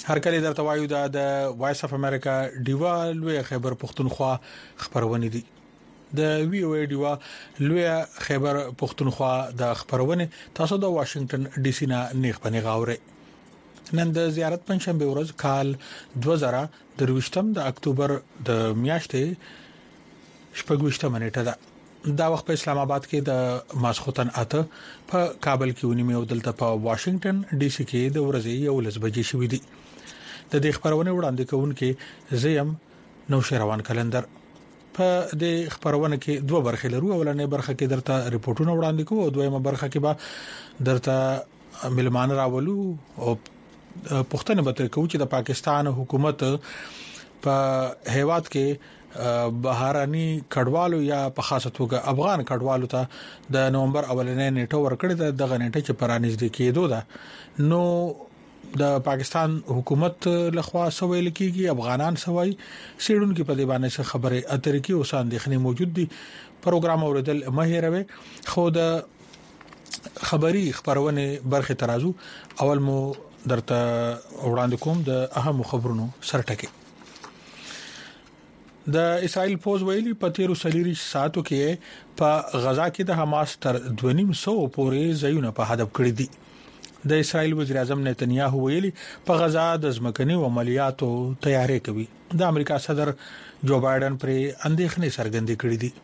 هر کله درته وایو د وایس اف امریکا ډیوا لوی خیبر پختونخوا خبرونه دي د وی او ډیوا لوی خیبر پختونخوا د خبرونه تاسو د واشنگټن ډي سي نه نیغ پنی غاوره نن د زیارت پنځشنبه ورځ کال 2023 د اکتوبر د میاشتې شپږ منټه ده دا وخت په اسلام آباد کې د ماسختن اته په کابل کې ونیمه او دلته په واشنگټن ډي سي کې د ورځې 11 بجې شوې دي د دې خبرونه وړاندې کوونکې زیم نو شروان کلندر په دې خبرونه کې دوه برخې لرو اولنې برخه کې درته ریپورتونه وړاندې کوو او دویمه برخه کې به درته ملمان راولو او پښتنه به کوو چې د پاکستان حکومت په هیواد کې بهراني کډوالو یا په خاصه توګه افغان کډوالو ته د نومبر اولنې نیټه ورکړې ده نیټه چې پرانیزد کېدو ده نو د پاکستان حکومت لخوا سویل کیږي افغانان سوي سیډون کې په دې باندې خبره اترې کې اوس اندېښنې موجود دي پروګرام اوریدل مهیروي خو د خبري خبرونه برخه ترازو اول مو درته وړاندې کوم د اهم خبرونو سرټکي د اسرائیل پوز ویلي په 13 ساعتو کې په غزا کې د حماس تر 250 پورې ځایونه په هدف کړی دي د اسرائیل وزیر اعظم نتنیاهو ویلي په غزا د ځمکني عملیاتو تیاری کوي د امریکا صدر جو بایدن پر اندېښنې څرګندې کړې دي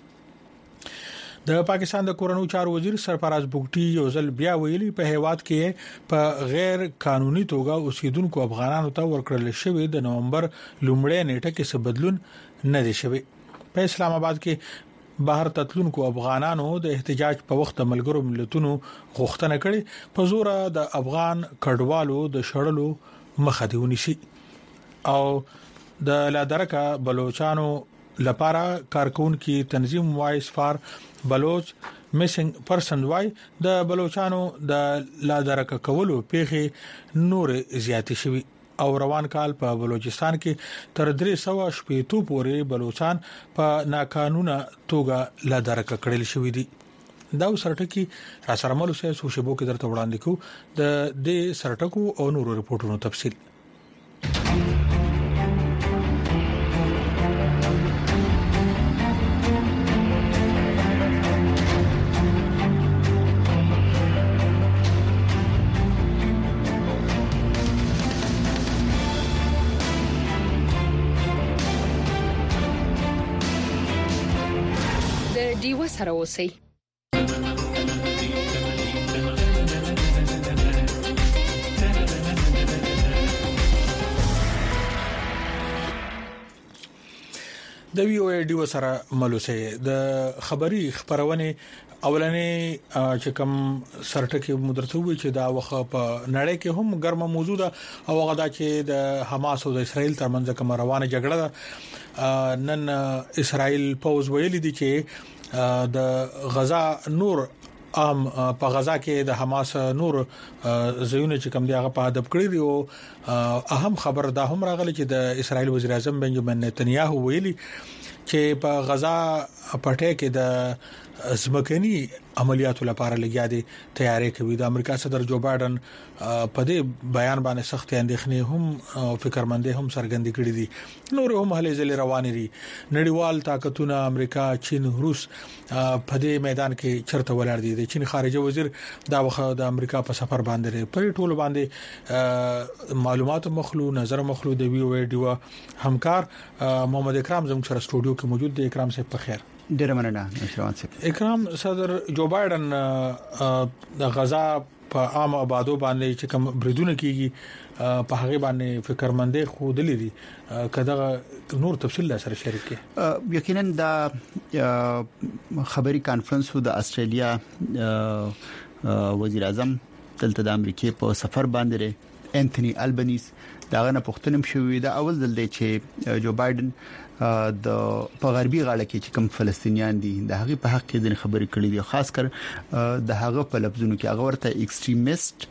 د پاکستان د کورونو چارو وزیر سرفراز بوګټي یو ځل بیا ویلي په هیواد کې په غیر قانوني توګه اوسیدونکو افغانانو ته ورکړل شوی د نومبر لومړۍ نیټه کې څه بدلون نه دي شوی په اسلام آباد کې بهر تطلونکو افغانانو د احتجاج په وخت ملګرو ملتونو غوښتنه کړې په زور د افغان کډوالو د شړلو مخه دی ونیسي او د لادرکا بلوچستانو لپاره کارکونکو تنظیم وایس فار بلوچ میسنګ پرسن وای د بلوچستانو د لادرکا کولو پیخي نور زیات شوی او روان کال په بلوچستان کې تر 300 شپېتو پورې بلوچستان په ناقانونه توګه لادرکه کړل شوې دي دا سرټکی را سره ملو سه سوشبو کې درته وړاندې کو د دې سرټکو او نورو ریپورتونو تفصیل دیو سره اوسئ د وی او ډیو سره ملوسه د خبري خبرونه اولنې چې کوم سرټکي مدرته وي چې دا وخه په نړۍ کې هم ګرمه موضوع ده او غدا چې د حماس او د اسرایل ترمنځ کوم روانه جګړه ده نن اسرایل پوز ویلي دي چې د غزا نور په غزا کې د حماس نور زیونه چې کوم دی هغه په هدف کړی دی او اهم خبر دا هم راغلی چې د اسرایل وزیر اعظم بنجامین نتنیاهو ویلي چې په غزا پټه کې د ځمکني عملیاتو لپاره لګیا دي تیاری کوي د امریکا صدر جو بایدن په دې بیان باندې سخت اندېښنې هم فکرمندې هم څرګندې کړې دي نور هم هلي ځلې روانې دي نړیوال طاقتونه امریکا چین روس په دې میدان کې چرته ولاړ دي د چین خارجه وزیر دا وخت د امریکا په سفر باندې په ټولو باندې معلومات مخلو نظر مخلو د وی او ډیو همکار محمد اکرام زموږ سره سټوډیو کې موجود دی اکرام صاحب په خیر ډیر مننه نشوان صاحب اکرام صدر جو بایدن د غزا په عام آبادو باندې چې کوم بریدونه کیږي په هغه باندې فکرمندې خو دلی دي کله نور تفصیل سره شریک کړي یقینا دا خبري کانفرنس د استرالیا وزیر اعظم دلته د امریکای په سفر باندې انټونی البنیز داغه نه پښتنم شوې دا اول ځل دی چې جو بایدن د په غربي غاړه کې چې کوم فلسطینیان دي د هغه په حق کې د خبرې کړې دي خاص کر د هغه په لفظونو کې هغه ورته ایکستریمیست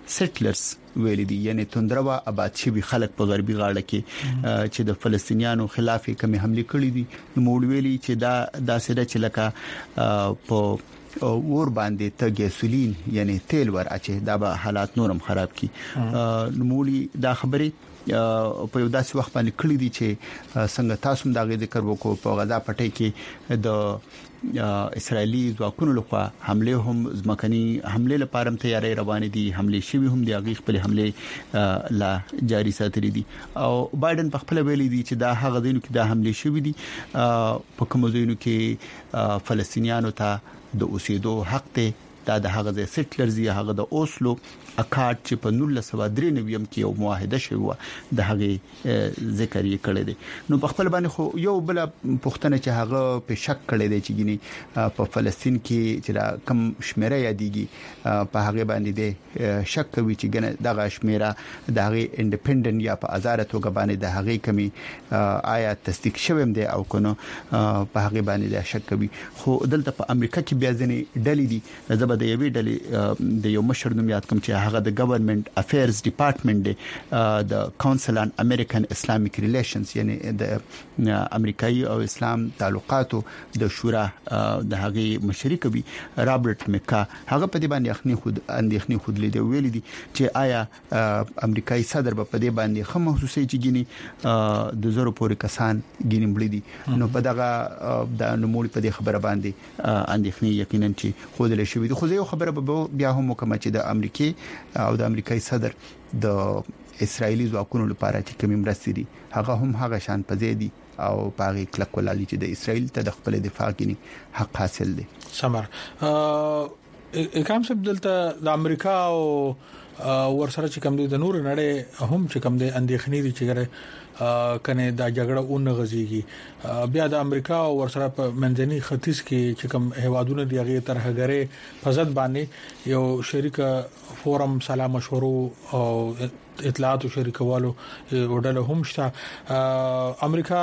سټلرز ویل دي یعنی توندروا آباد شوی خلک په غربي غاړه کې چې د فلسطینیانو خلاف کوم حمله کړې دي نو موږ ویلي چې دا سره چې لکه په ور باندې ته ګیسولین یعنی تیل ور اچي دا به حالات نورم خراب کی نو موږ دا خبره په یو داسې وخت باندې کړی دي چې څنګه تاسو دا غي ذکر وکړو په غزا پټي کې د اسرایلی ځواکونو لخوا حمله هم ځمکني حمله لپاره تیاری روان دي حمله شوی هم دی هغه خپل حمله لا جاری ساتري دي او بایدن په خپل ویلي دي چې دا هغه دینو کې دا حمله شوی دي په کوم ځایونو کې فلسطینیانو ته د اوسېدو حق ته دا د هغه سټلرز یا هغه د اوسلو اکاټ چې په 1993 کې یو معاهده شوی د هغه ذکر یې کړی دی نو په خپل باندې خو یو بل پښتنه چې هغه په شک کړی دی چې ګینی په فلسطین کې چې کم شمیره یادېږي په هغه باندې دی شک کوي چې ګنه دغه شمیره د هغه انډیپندنت یا په آزاد توګه باندې د هغه کمی آیا تصدیق شوم دی او کنه په هغه باندې د شک کوي خو دلته په امریکا کې بیا ځنې ډلې دي زبر د یوې ډلې د یو مشر نوم یاد کوم چې هغه د گورنمنت افیرز ډپارټمنټ دی د کونسل ان امریکن اسلامیک ریلیشنز یعنی د امریکایي او اسلام تعلقاتو د شورا د هغه مشري کوي رابرټ میکا هغه په دې باندې اندېخني خود لیدل ویل دي چې آیا امریکایي صدر په دې باندې خه محسوسي چې ګینی د زرو پورې کسان ګینی مړي دي نو په دغه د نموړي په دې خبره باندې اندېخني یقینا چې خود له شوی دي خو یو خبره بیا هم کوم چې د امریکای او د امریکایي صدر د اسرایلی ځواکونو لپاره چې کوم مرستې دي هغه هم هغه شان پځې دي او پاغي کلک ولالي چې د اسرایل ته د خپل دفاع کې حق حاصل دي سمر کوم څه دلته د امریکا او ورسره چې کوم دي د نور نړۍ هم چې کوم دي اندېخنې دي چې کنه دا جګړه اون غزيږي بیا د امریکا او ورسره په منځني ختیځ کې چې کوم هوادونه دی هغه ترهګره فزت باندې یو شریک فورم سلام مشورو او اطلاعات شریکوالو وډله هم شته امریکا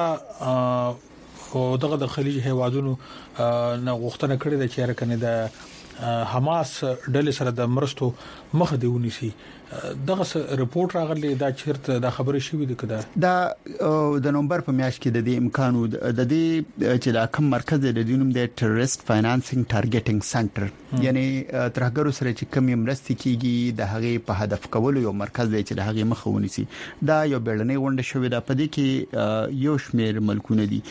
او دغه د خلیج هوادونو نه غوښتنه کړې ده چې رکنه د حماس ډلې سره د مرستو مخ دی ونیسي دغه رپورت راغلی دا چیرته د خبرې شوې ده کده دا د نومبر په میاشت کې د دې امکانو د دې چې دا کوم مرکز د دینوم د ټیرریست فاینانسینګ ټارګټینګ سنټر یعنی ترهګرو سره چې کوم مرستې کیږي د هغه په هدف کولو یو مرکز دی چې د هغه مخ ونیسي دا یو بیړنۍ غونډه شوې ده په دې کې یو شمېر ملکونه دي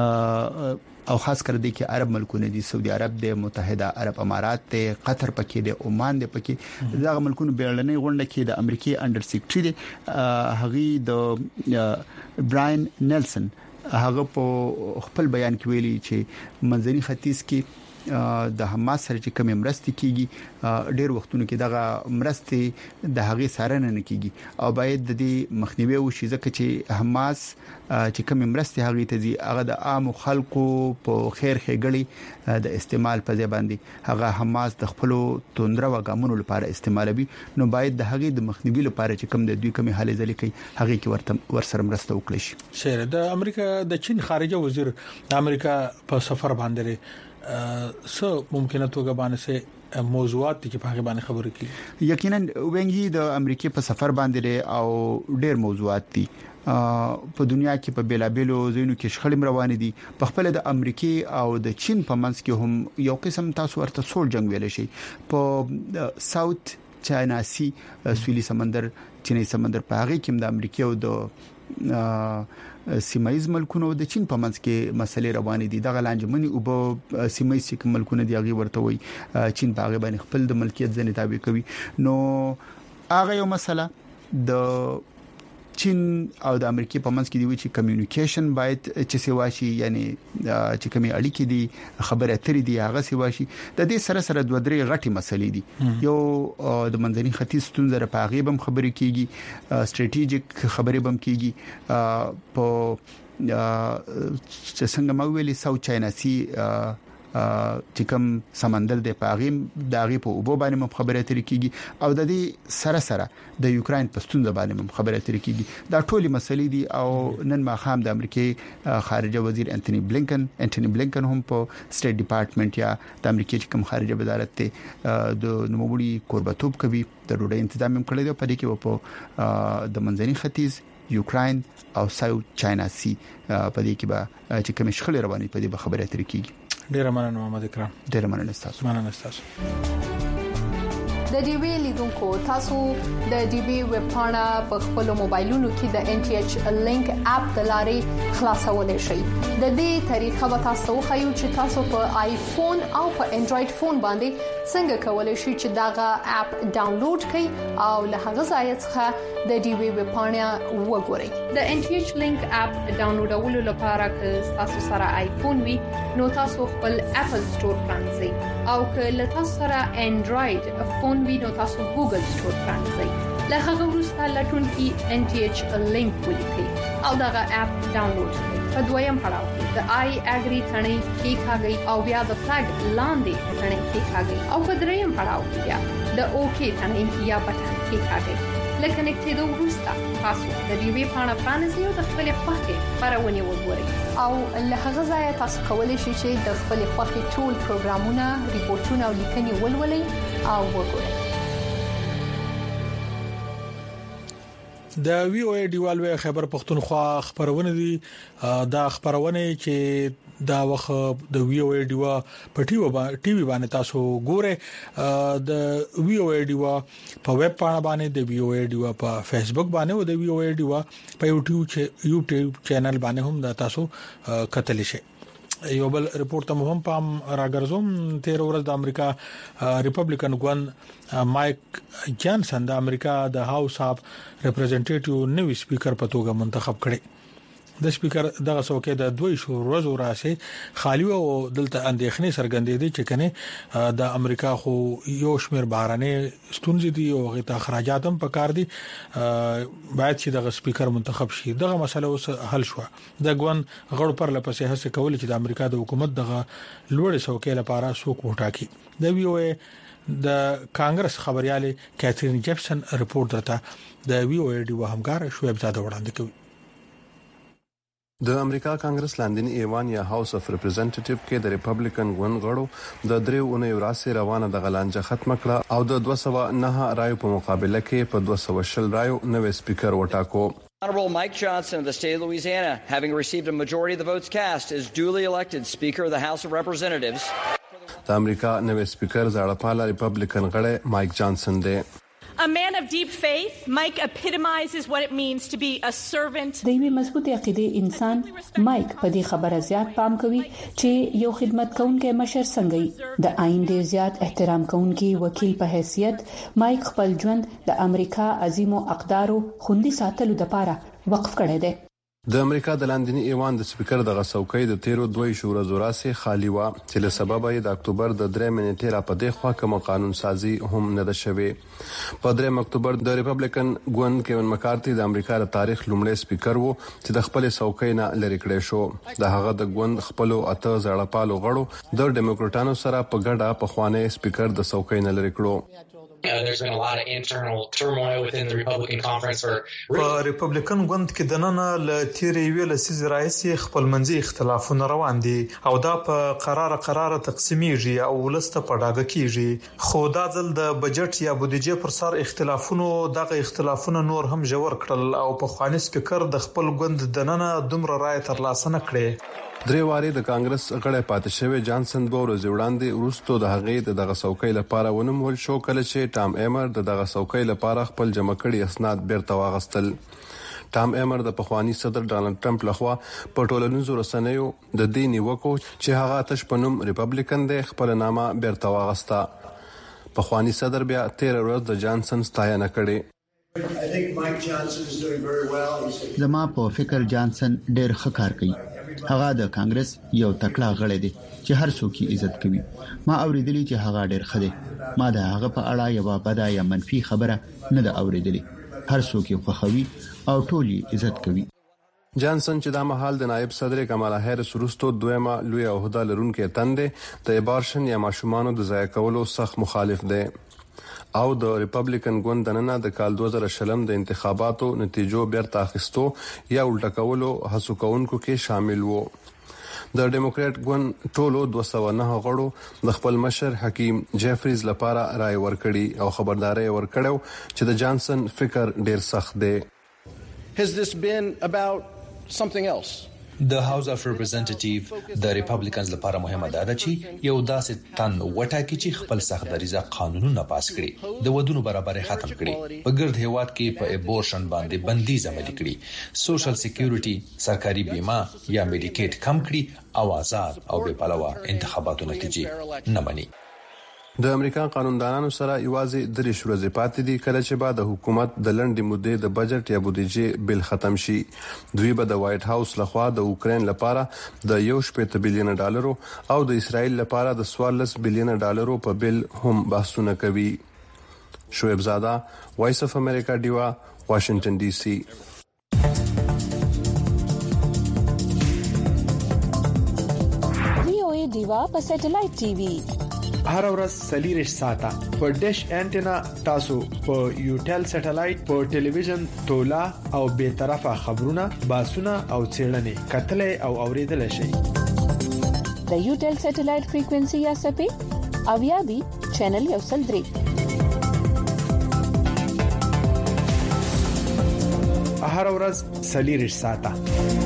او خاص کر دې کې عرب ملکونه دي سعودي عرب د متحده عرب امارات ته قطر پکې د عمان د پکې دغه ملکونه بیړنۍ غونډه کې د امریکای انډر سیکریټری هغه د براین نیلسن هغه په خپل بیان کې ویلي چې منځني ختیځ کې د حماس سره چې کوم مرستې کیږي ډېر وختونو کې دغه مرستې د هغه سارنه نه کیږي او باید د دې مخنیوي وشي ځکه چې حماس چې کوم مرستې هغه ته دي هغه د عام خلکو په خیر ښېګړي د استعمال په ځای باندې هغه حماس د خپل توندره وګامونو لپاره استعمالوي نو باید د هغه د مخنیوي لپاره چې کوم د دوی کومه حالې ځلې کوي هغه کې ورسره مرسته وکړي شي سره د امریکا د چین خارجه وزیر د امریکا په سفر باندې سو ممکنه توګه باندې موضوعات چې په هغه باندې خبرې کړي یقینا وینګي د امریکای په سفر باندې او ډېر موضوعات دي په دنیا کې په بیلابېلو ځایونو کې شخړې روانې دي په خپل د امریکای او د چین په منځ کې هم یو قسم تاسو ورته سول جنگ ویل شي په ساوث چاینا سی سویلي سمندر چینی سمندر په هغه کې د امریکای او د سیمایز ملکونو د چین په منځ کې مسلې روانې دي د غلانجمنی او په سیمایز کې ملکونه دی هغه ورته وي چین په هغه باندې خپل د ملکیت ځنې تابع کوي نو هغه یو مسله د چین او د امریکای په منځ کې دی چې کمیونیکیشن باید چې سیوا شي یعنی چې کومي اړیکې دي خبره اترې دي هغه سیوا شي د دې سره سره دوه درې غټي مسلې دي یو د منځني ختیځ ستونزې په هغه بم خبرې کیږي سټریټیجیک خبرې بم کیږي په چې څنګه ما ویلي ساوث چاینا سی چې کوم سمندر د پاغیم داغي په اوبو باندې خبره اترې کیږي او د دې سره د یوکرين په ستونزه باندې خبره اترې کیږي دا ټولي مسلې دي او نن ماخام د امریکای خارجه وزیر انټونی بلینکن هم په سټیټ ډپارټمنټ یا د امریکای کوم خارجه وزارت ته د نوموړي قربتوب کوي د ډوډۍ تنظیم هم کړی دی په دې کې په د منځني ختیځ یوکرين او ساوث چاینا سی په دې کې به چې کوم شخړې روانې په دې به خبره اترې کیږي. ډیر مننه محمد اکرام. ډیر مننه تاسو. د ډي وی لیدونکو تاسو د ډي وی ویب پاڼه په خپل موبایلونو کې د ان ټي ایچ لینک اپ د لارې خلاصولای شئ. د دې طریقه به تاسو خو چې تاسو په آیفون او په انډراید فون باندې څنګه کولای شئ چې داغه اپ ډاونلوډ کړئ او له هغه ځای څخه د ډي وی ویب پاڼه وګورئ. د ان ټي ایچ لینک اپ ډاونلوډولو لپاره که تاسو سره آیفون وي نو تاسو خپل اپل سٹور پرانځئ او که له تاسو سره انډراید فون وي نو تاسو ګوګل سٹور پرانځئ. له هغه وروسته لټون کې ان ټي ایچ لینک ولیکئ او دغه اپ ډاونلوډ کړئ. په دویم پړاو کې د آی اګری ثنې کې کاږي او بیا د فلګ لاندې ثنې کې کاږي او په دریم پړاو کې بیا د اوکی ثنې یا بټن کې کاږي. لکه نکټېدو وروسته تاسو د ډي وی پاڼه پرانیزئ او د خپل خوښې خبرونه وګورئ او له هغه ځای تاسو کولی شئ چې د خپل خوښې ټول پروګرامونه، ریپورتونه او لیکنې ولولئ او وګورئ. د وی او ای ډیوالوي خبر پښتونخوا خبرونه دي. دا خبرونه چې دا وخت د وی او ای ډیوا په ټي وی باندې تاسو ګوره. د وی او ای ډیوا په ویب پاڼه باندې، د وی او ای ډیوا په فیسبوک باندې او د وی او ای ډیوا په یوټیوب چینل باندې هم دا تاسو کتلی شئ. یو بل ریپورت ته هم پام راګرځوم. 13 ورځ د امریکا ریپبلیکن ګوند مایک جانسن د امریکا د هاوس اف ریپرزنټیټیو نوی سپیکر په توګه منتخب کړي. د سپیکر دغه څوکۍ د 2 ورځو راځي خالی او دلته اندېښنې څرګندې دي چې کنه د امریکا خو یو شمیر بهرانه ستونزې دي او غیرت اخراجات هم پکار دي. باید چې دغه سپیکر منتخب شي. دغه مسله اوس حل شو. د ګوند غړو پر لپسې هڅه کول چې د امریکا د حکومت دغه لوړ څوکۍ لپاره څوک وټاکي. د وی او ای د کانګرس خبرياله کیترین جیفسن ریپورت درته د وی او ای ډیو همکار شعیب زاده وړاندې کوي. د امریکا کانګرس لاندنی ایوان یا هاوس اف ریپرزنټیټیو کې د ریپبلیکن ګوند غړو د 3 اونۍ وراسته روانه د غلانجه ختم کړه او د 209 رایو په مقابله کې په 210 رایو نوې سپیکر وټاکو. Honorable Mike Johnson of the state of Louisiana, having received a majority of the votes cast, is duly elected Speaker of the House of Representatives. د امریکا نوې سپیکر زړپاله ریپبلیکن غړی مایک جانسن دی. A man of deep faith, Mike epitomizes what it means to be a servant. د یوې مضبوطې عقیدې انسان مایک په دې خبره زیات پام کوي چې یو خدمت کوونکی مشر څنګه د آئین ډیر زیات احترام کوونکی وکیل په حیثیت مایک خپل ژوند د امریکا عظیم او اقدارو خوندي ساتلو لپاره وقف کړی دی. د امریکا د لاندنی ایوان د سپیکر د غسوکۍ د 13 ورځو راځي خالی و چې له سبب یې د اکتوبر د 3 منېټې را پدې خوا کوم قانون سازي هم نه ده شوی. په 3 اکتوبر د ریپبلیکن ګوند کیون مکارتي د امریکا د تاریخ لومړی سپیکر وو چې د خپل څوکۍ نه لری کړی شو. د هغه د ګوند خپل اته زړپالو غړو د ډیموکراټانو سره په ګډه په خوانه سپیکر د څوکۍ نه لری کړو. There's been a lot of internal turmoil within the Republican conference په ریپبلیکن ګوند کې د نن له تیرې ویل سیز رئیس خپلمنځي اختلافونه روان دي او دا په قرار تقسیمیږي او ولسته په ډاګه کیږي. خو دا ځل د بجټ یا بودیجه پر سر اختلافونو دغه اختلافونه نور هم ژور کړل او په خواني سپیکر د خپل ګوند د نن دومره رائے ترلاسه نه کړې. درې واري د کانګرس غړی پاتې شوی جانسن 2 ورځې وړاندې وروسته د هغې دغه څوکۍ لپاره ونومول شو کله چې ټام ایمر دغه څوکۍ لپاره خپل جمع کړي اسناد بیرته واغستل. ټام ایمر د پخوانی صدر ډانلډ ټرمپ لخوا په ټولنیزو رسنیو د دې نیوکو چې هغه تش پنوم ریپبلیکن دی خپل نامه بیرته واغستا. پخوانی صدر بیا 13 ورځې د جانسن ستاینه کړې. زما په فکر جانسن ډېر ښه کار کوي. هغه د کانګرس یو تکړه غړی دی چې هر څوک یې عزت کوي. ما اوریدلی چې هغه ډېر ښه دی. ما د هغه په اړه یو بده یا منفي خبره نه ده اوریدلی. هر څوک یې خوښوي او ټول یې عزت کوي. جانسن چې د مهال د نائب صدر کمالا هریس وروسته دویمه لوی عہده لرونکو تندې د ابارشن یا ماشومانو د ضایع کولو سخت مخالف دی او د ریپبلیکن ګوند دننه د کال 2020 د انتخاباتو نتیجو بیرته اخیستو یا الټا کولو هڅو کوونکو کې شامل وو. د ډیموکرات ګوند ټولو 209 غړو د خپل مشر حکیم جیفریز لپاره رائے ورکړي او خبرداري ورکړو چې د جانسن فکر ډیر سخت دی. Has this been about something else? د هاوس اف ریپرزنټیټیو د ریپبلیکنز لپاره مهمه ده چې یو داسې تن وټاکي چې خپل سخت دریزه قانونونه پاس کړي، د ودونو برابرۍ ختم کړي، په ګرد هیواد کې په ابورشن باندې بندیز عملي کړي، سوشل سکیورټي سرکاري بیمه یا میډیکیټ کم کړي او آزاد او بې پلوه انتخاباتو نتیجې نه مني. د امریکا قانوندانانو سره یوازې درې ورځې پاتې دي کله چې بعد حکومت د لنډې مودې د بجټ یا بودیجې بل ختم شي. دوی به د وایټ هاوس لخوا د اوکرين لپاره د $1.8 بلین او د اسرائیل لپاره د $14 بلین په بل هم بحثونه کوي. شعیب زاده، وایس اف امریکا دیوا، واشنگټن ډي سي. وی او ای دیوا په سټلایټ ټي وي هر ورځ 40 ساعته په ډیش انټینا تاسو په یوټل سټلایټ په ټلویزیون تولا او به طرفه خبرونه باسونه او چیرنې کتلې او اوریدل شي. د یوټل سټلایټ فریکوئنسي یا سپی اویابي چینل یو سل درې هر ورځ 40 ساعته.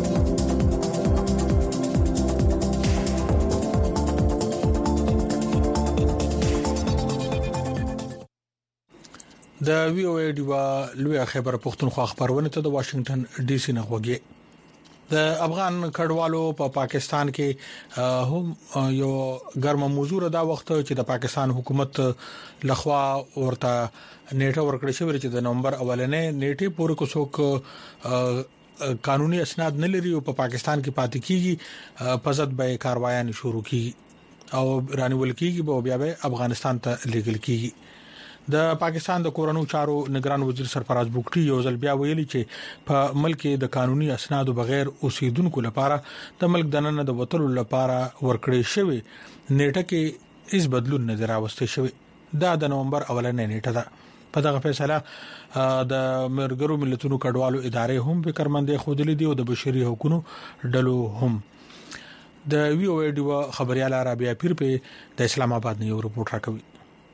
د وی او ای ډیوا لوی خبر پښتونخوا خبرونه ته د واشنگټن ډي سي نه وګړي. د افغان کډوالو په پاکستان کې هم یو ګرمه موضوع دا وخت چې د پاکستان حکومت لخوا ورته نیټه ورکړې شوې چې د نومبر اولنې نیټه پورې کوڅوک قانوني اسناد نه لري او په پاکستان کې پاتې کیږي په ضد به کاروایان شروع کیږي او رانیول کیږي به بیا به افغانستان ته لیږل کیږي. د پاکستان د کورونو چارو نگران وزیر سرفراز بوګټي یو ځل بیا ویلي چې په ملک د قانوني اسنادو بغیر اوسیدونکو لپاره د ملک دننه د وټلو لپاره ورکړې شوی نیټه کې هیڅ بدلون نه راوستي شوی. دا د نومبر اولنې نیټه ده. په دغه فیصله د مرګرو ملتونو کډوالو ادارې هم فکرمندې خودلې دي او د بشري حقوقو ډلو هم. د وی او ای ډیوا خبريال رابعه پیر په د اسلام آباد نه یو رپورټ راکوي.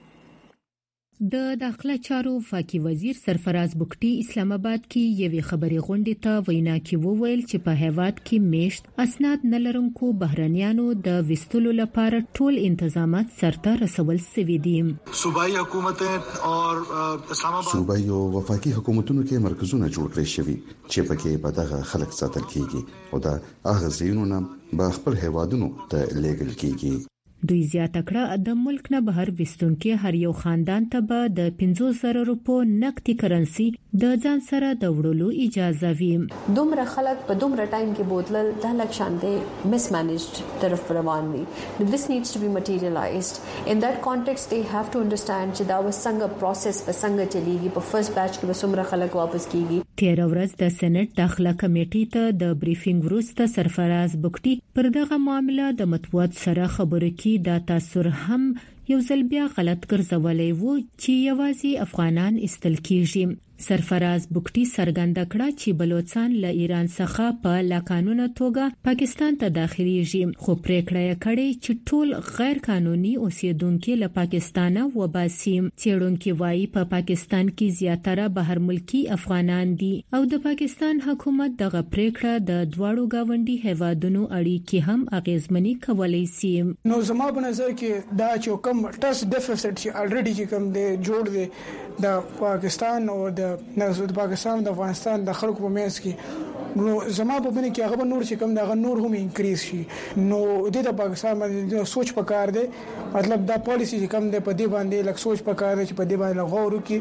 د داخله چارو فاقي وزیر سرفراز بوګټي اسلام آباد کې یوې خبري غونډې ته وینا کې وویل چې په هیواد کې میشت اسناد نلرونکو بهرانيانو د وستلو لپاره ټول انتظامات سرته رسول شوي دي. صوبایي حکومت او اسلام آباد صوبایي او وفاقي حکومتونو کې مرکزونه جوړ کړی شوي چې پکې به دغه خلک ساتل کیږي او دا هغه ځایونه به خپل هیوادونو ته لیږل کیږي. دوی زیاته کړه د ملک نه بهر وستونکو هر یو خاندان ته به د 50,000 روپو نقدي کرنسي د ځان سره د وړلو اجازه وي. دومره خلک په دومره ټایم کې بوتل د لک شاندې مس مانیجډ طرف روان وي. This needs to be materialized. In that context they have to understand چې دا وسنګ پروسس په څنګه چلیږي. په فرست بیچ کې وسمره خلک واپس کیږي. 13 ورځ د سېنات داخله کمیټې ته د بریفینګ وروسته سرفراز بوګټي پر دغه معاملې د مطبوعات سره خبرې کې دا تاثر هم یو ځل بیا غلط ګرځولې وو چې یوازې افغانان استل کیږي. سرفراز بوګټي څرګنده کړه چې بلوچستان له ایران څخه په لاقانونه توګه پاکستان ته داخليږي، خو پریکړه یې کړې چې ټول غیر قانوني اوسیدونکو له پاکستانه وباسي. چېرونکو وايي په پاکستان کې زیاتره بهر ملکی افغانان دي او د پاکستان حکومت دغه پریکړه د دواړو گاونډي هیوادونو اړیکې هم اغیزمنې کولای شي. نو زما په نظر کې دا چې کوم ټرست ډیفیسټ چې الریډي چې کوم دی جوړ دی د پاکستان او د پاکستان د افغانستان د خلکو په منځ کې، نو زما په باندې کې هغه نور چې کوم دا نور هم انکریز شي. نو د پاکستان باندې سوچ پکار دی، مطلب دا پالیسی چې کوم دی په دې باندې لک سوچ پکار دی چې په دې باندې غور وکړي.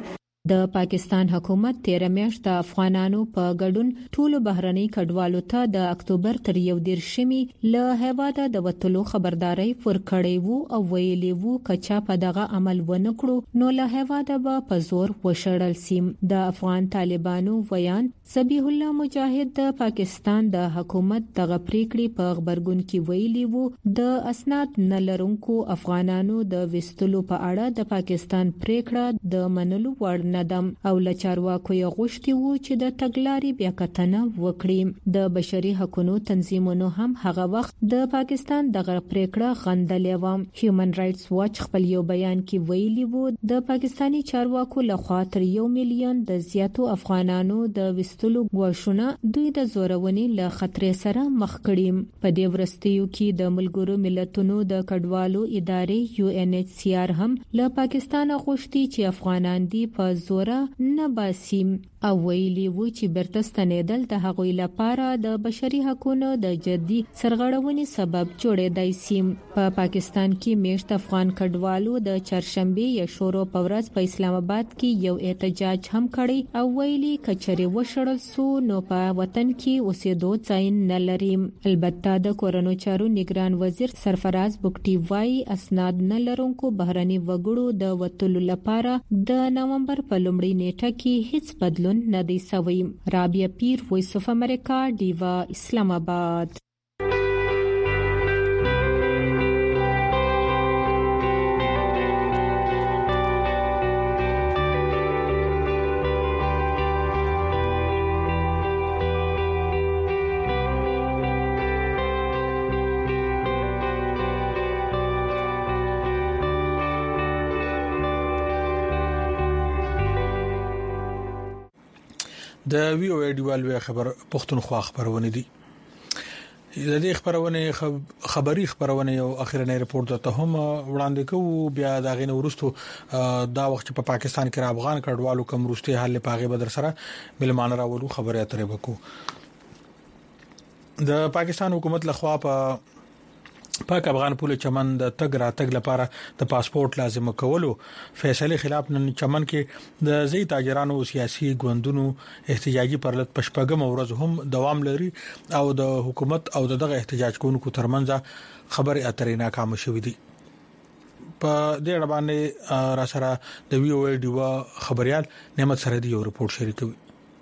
د پاکستان حکومت 13 میاشت د افغانانو په ګډون ټولو بهرني کډوالو ته د اکتوبر تر 1 له هواده د وټلو خبرداري ورکړې وو او ویلي وو کچا په دغه عمل ونکړو نو له هواده به په زور وشړل سیم. د افغان طالبانو ویان سبیح الله مجاهد د پاکستان د حکومت دغه پریکړې په خبرګون کې ویلي وو د اسناد نلرونکو افغانانو د وستلو په اړه د پاکستان پریکړه د منلو وړ ندم او لچارواکو یې غوښتي وو چې د تګلارې بیا کتنه وکړي. د بشري حقوقو تنظیمونو هم هغه وخت د پاکستان دغه پریکړه غندلې و. هیومن رائټس واچ خپل یو بیان کې ویلي وو د پاکستاني چارواکو لخوا تر 1 میلیون د زیاتو افغانانو د وستلو غوښنه دوی د زورونې له خطر سره مخ کړي. په دې ورستیو کې د ملګرو ملتونو د کډوالو ادارې UNHCR هم له پاکستان غوښتي چې افغانان دي په زوره نه باسي او ویلي وو چې برته ستنېدل د هغوی لپاره د بشري حقوقو د جدي سرغړونې سبب جوړېدای شي. په پاکستان کې میشت افغان کډوالو د چهارشنبه یا شورو په ورځ په اسلام آباد کې یو احتجاج هم کړی او ویلي کچري وشړل سو نو په وطن کې اوسېدو ځای نه لري. البته د کورونو چارو نگران وزیر سرفراز بوکټي وايي اسناد نه لرونکو بهرني وګړو د وټلو لپاره د نومبر په لومړۍ نیټه کې هیڅ بدلون نه دی سوی. رابعه پیر، وایس اف امریکا، ډیوا، اسلام آباد. د وی او ای ډیوالوي خبر پښتونخوا خبرونه دي. د دې خبري خبرونه یو اخیرنۍ رپورت ته هم وړاندې کوو. بیا دا غینه ورستو دا وخت په پاکستان کې افغان کډوالو کوم روستي حل پاغه بدر سره ملمان راولو خبره اترې وکړو. د پاکستان حکومت لخوا په پاک افغان پوله چمن د تګ راتګ لپاره د پاسپورت لازم کولو فیصله خلاف نن چمن کې د زی تاجرانو سیاسي ګوندونو احتجاجي پرلط پشپګم ورځ هم دوام لري او د حکومت او دغه احتجاج کوونکو ترمنځ خبري اترې ناکام شوې دي. په دې اړه باندې را سره د وی او ای ډیوا خبريال نعمت سره دی یو رپورت شریکوي.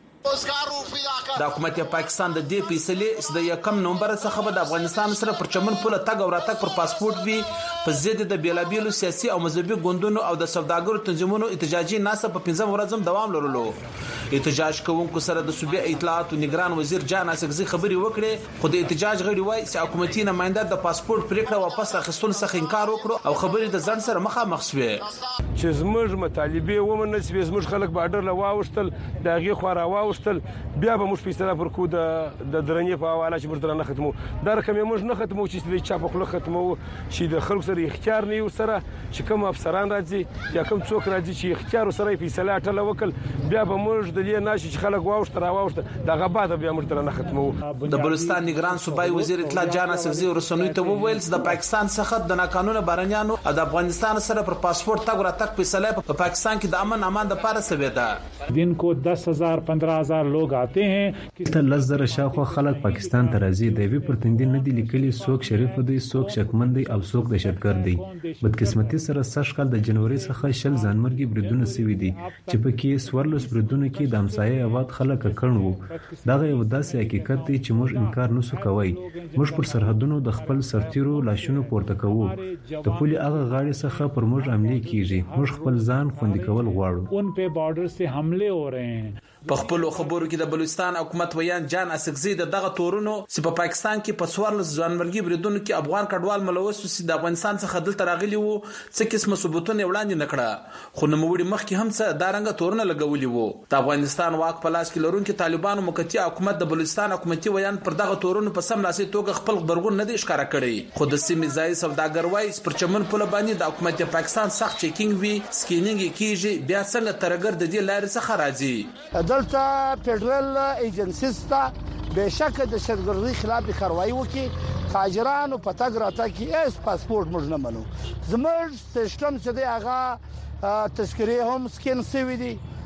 د حکومت پاکستان د دې فیصلې د 1 نومبر څخه د افغانستان سره پر چمن پوله تګ او راتګ پر پاسپورت وی په ضد د بیلابیلو سیاسي او مذهبي ګوندونو او د سوداګرو تنظیمونو احتجاجي ناسه په 15 ورځم دوام لرلو. احتجاج کوونکو سره د صوبې اطلاعات او نگران وزیر جان اسکزي خبري وکړي خو د احتجاج غړي وایي چې حکومتي نماینده د پاسپورت پریکړه واپس اخیستل څخه انکار وکړو او خبري د ځن سره مخامخ شوه. چې زموږ مطالبه ومنه چې زموږ خلک بارډر لا واوښتل داغي خو را واوښتل بیا به موږ فیصله پر کو د درنې په حواله چې مرته نه ختمو دا رقم موږ نه ختمو چې د چا په خله ختمو چې د خلکو سره اختیار نه یو سره چې کوم افسران راځي یا کوم څوک راځي چې اختیار سره فیصله ټاله وکړ بیا به موږ د دې ناشي چې خلک واوښت دغه بعد بیا مرته نه ختمو. د بلوچستان نگران صوبای وزیر اطلاع جان اسکزي رسنوي ته وویل چې د پاکستان څخه د ناقانونه بارنیانو او د افغانستان سره پر پاسپورت تګ راتګ فیصله په پاکستان کې د امن امان لپاره سوي ده. दिन को 10,000 15,000 लोग आते हैं. ته لزر شاخو خلک پاکستان ته راځي د وی پر تندین نه دي لیکلي څوک شریف دی څوک شکمن دی او څوک د شرکر دی. بدقسمتي سره سش کال د جنوري څخه شل ځانمرګي بریدونه سوي دي چې په کې سورلس بریدونه کې د همسایه آباد خلک کړنو. دا یو داسې حقیقت دی چې موږ انکار نسو کوي. موږ پر سرحدونو د خپل سرتیرو لاشونو پورته کوو. د پولي هغه غاړي څخه پر موږ حمله کیږي. موږ خپل ځان خوندي کول غواړو. ان په بارډر سے حمله हो रहे हैं. په خپل خبرو کې د بلوچستان حکومت ویان جان اسکزي دغه تورونو چې په پاکستان کې په سوارلس ځوانمرګي بریدونو کې افغان کډوال ملوث سي د افغانستان څخه دلته راغلي وو څه قسمه ثبوتونه وړاندې نکړه خو نوموړي مخکې هم څه دارنګه تورونه لګولي وو. د افغانستان واک په لاس کې لرونکي طالبانو مکتي حکومت د بلوچستان حکومتي ویان پر دغه تورونو په سم لاسي توګه خپل خبرګون نه دي ښکارا کړی خو د سیمې ځای سوداګر وایي پر چمن پوله باندې د حکومت پاکستان سخت چیکینګ وی سکینینګ کیږي بیا څنګه ترګر د دې لارې څخه راځي. دلته فدرال ایجنسیز ته بشک د شرګردي خلاف کاروایی وکي تاجرانو په تګ راتګ کې اس پاسپورت موږ نه منو. زموږ سیستم چې دی هغه تذکرې هم سکین سوي دي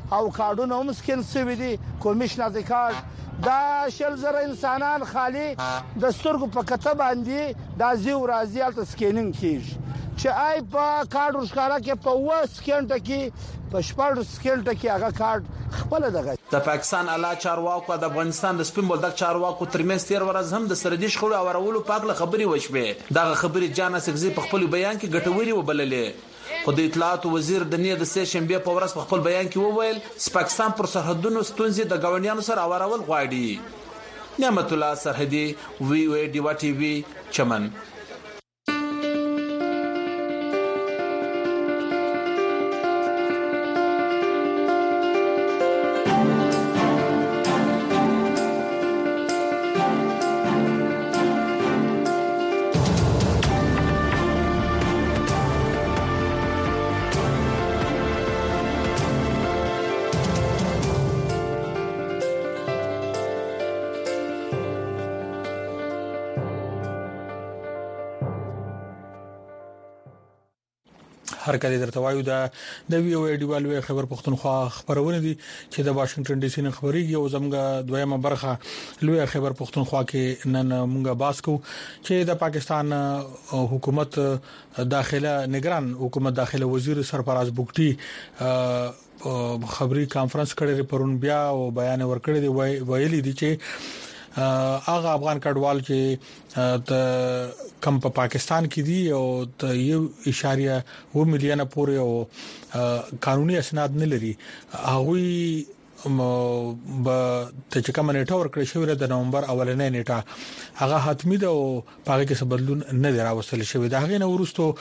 او کارډونه هم سکین شوی دي کمیشنر د کارت دا شل زره انسانان خالی د سترګو په کته باندې دا زیو راځي الته سکینینګ کیږي چې آی په کارت ورشکاره کې په 1 سکند کې په 4 سکند کې هغه کارت خپل دغه د پاکستان اعلی چارواکو د افغانستان د سپین بولدک چارواکو ترمنځ تیر ورځ هم د سردي شخړو اورولو په اړه خبري وشوه دغه خبري جان اسکزي په خپل بیان کې ګټوري وبللې خو د اطلاعات وزیر د نیه د سه شنبه په ورځ په خپل بیان کې وویل چې پاکستان پر سرحدونو ستونزې د گاونډیانو سره اورول غواړي نعمت الله سرحدي وی او ډیوا ټي وي چمن هر کله درته وایو د وی او ډیوالوي خبر پښتونخوا خبرونه دي چې د واشنگټن ډي سي نه خبريږي او زموږه دویمه برخه لوی خبر پښتونخوا کې نن مونږه باس کو چې د پاکستان حکومت داخله نگران حکومت داخله وزیر سرفراز بوګټي خبري کانفرنس کړي پرون بیا او بیان ورکړي دی ویلي دي چې هغه افغان کډوال چې د کم په پاکستان کې دي او د 1.2 مليون پورې او قانوني اسناد نه لري هغه د کوم نیټه ورکړی شوی د نومبر اولنې نیټه هغه حتمی ده او هغه کې څه بدلون نه دی راوستل شوی دا غي نه ورستو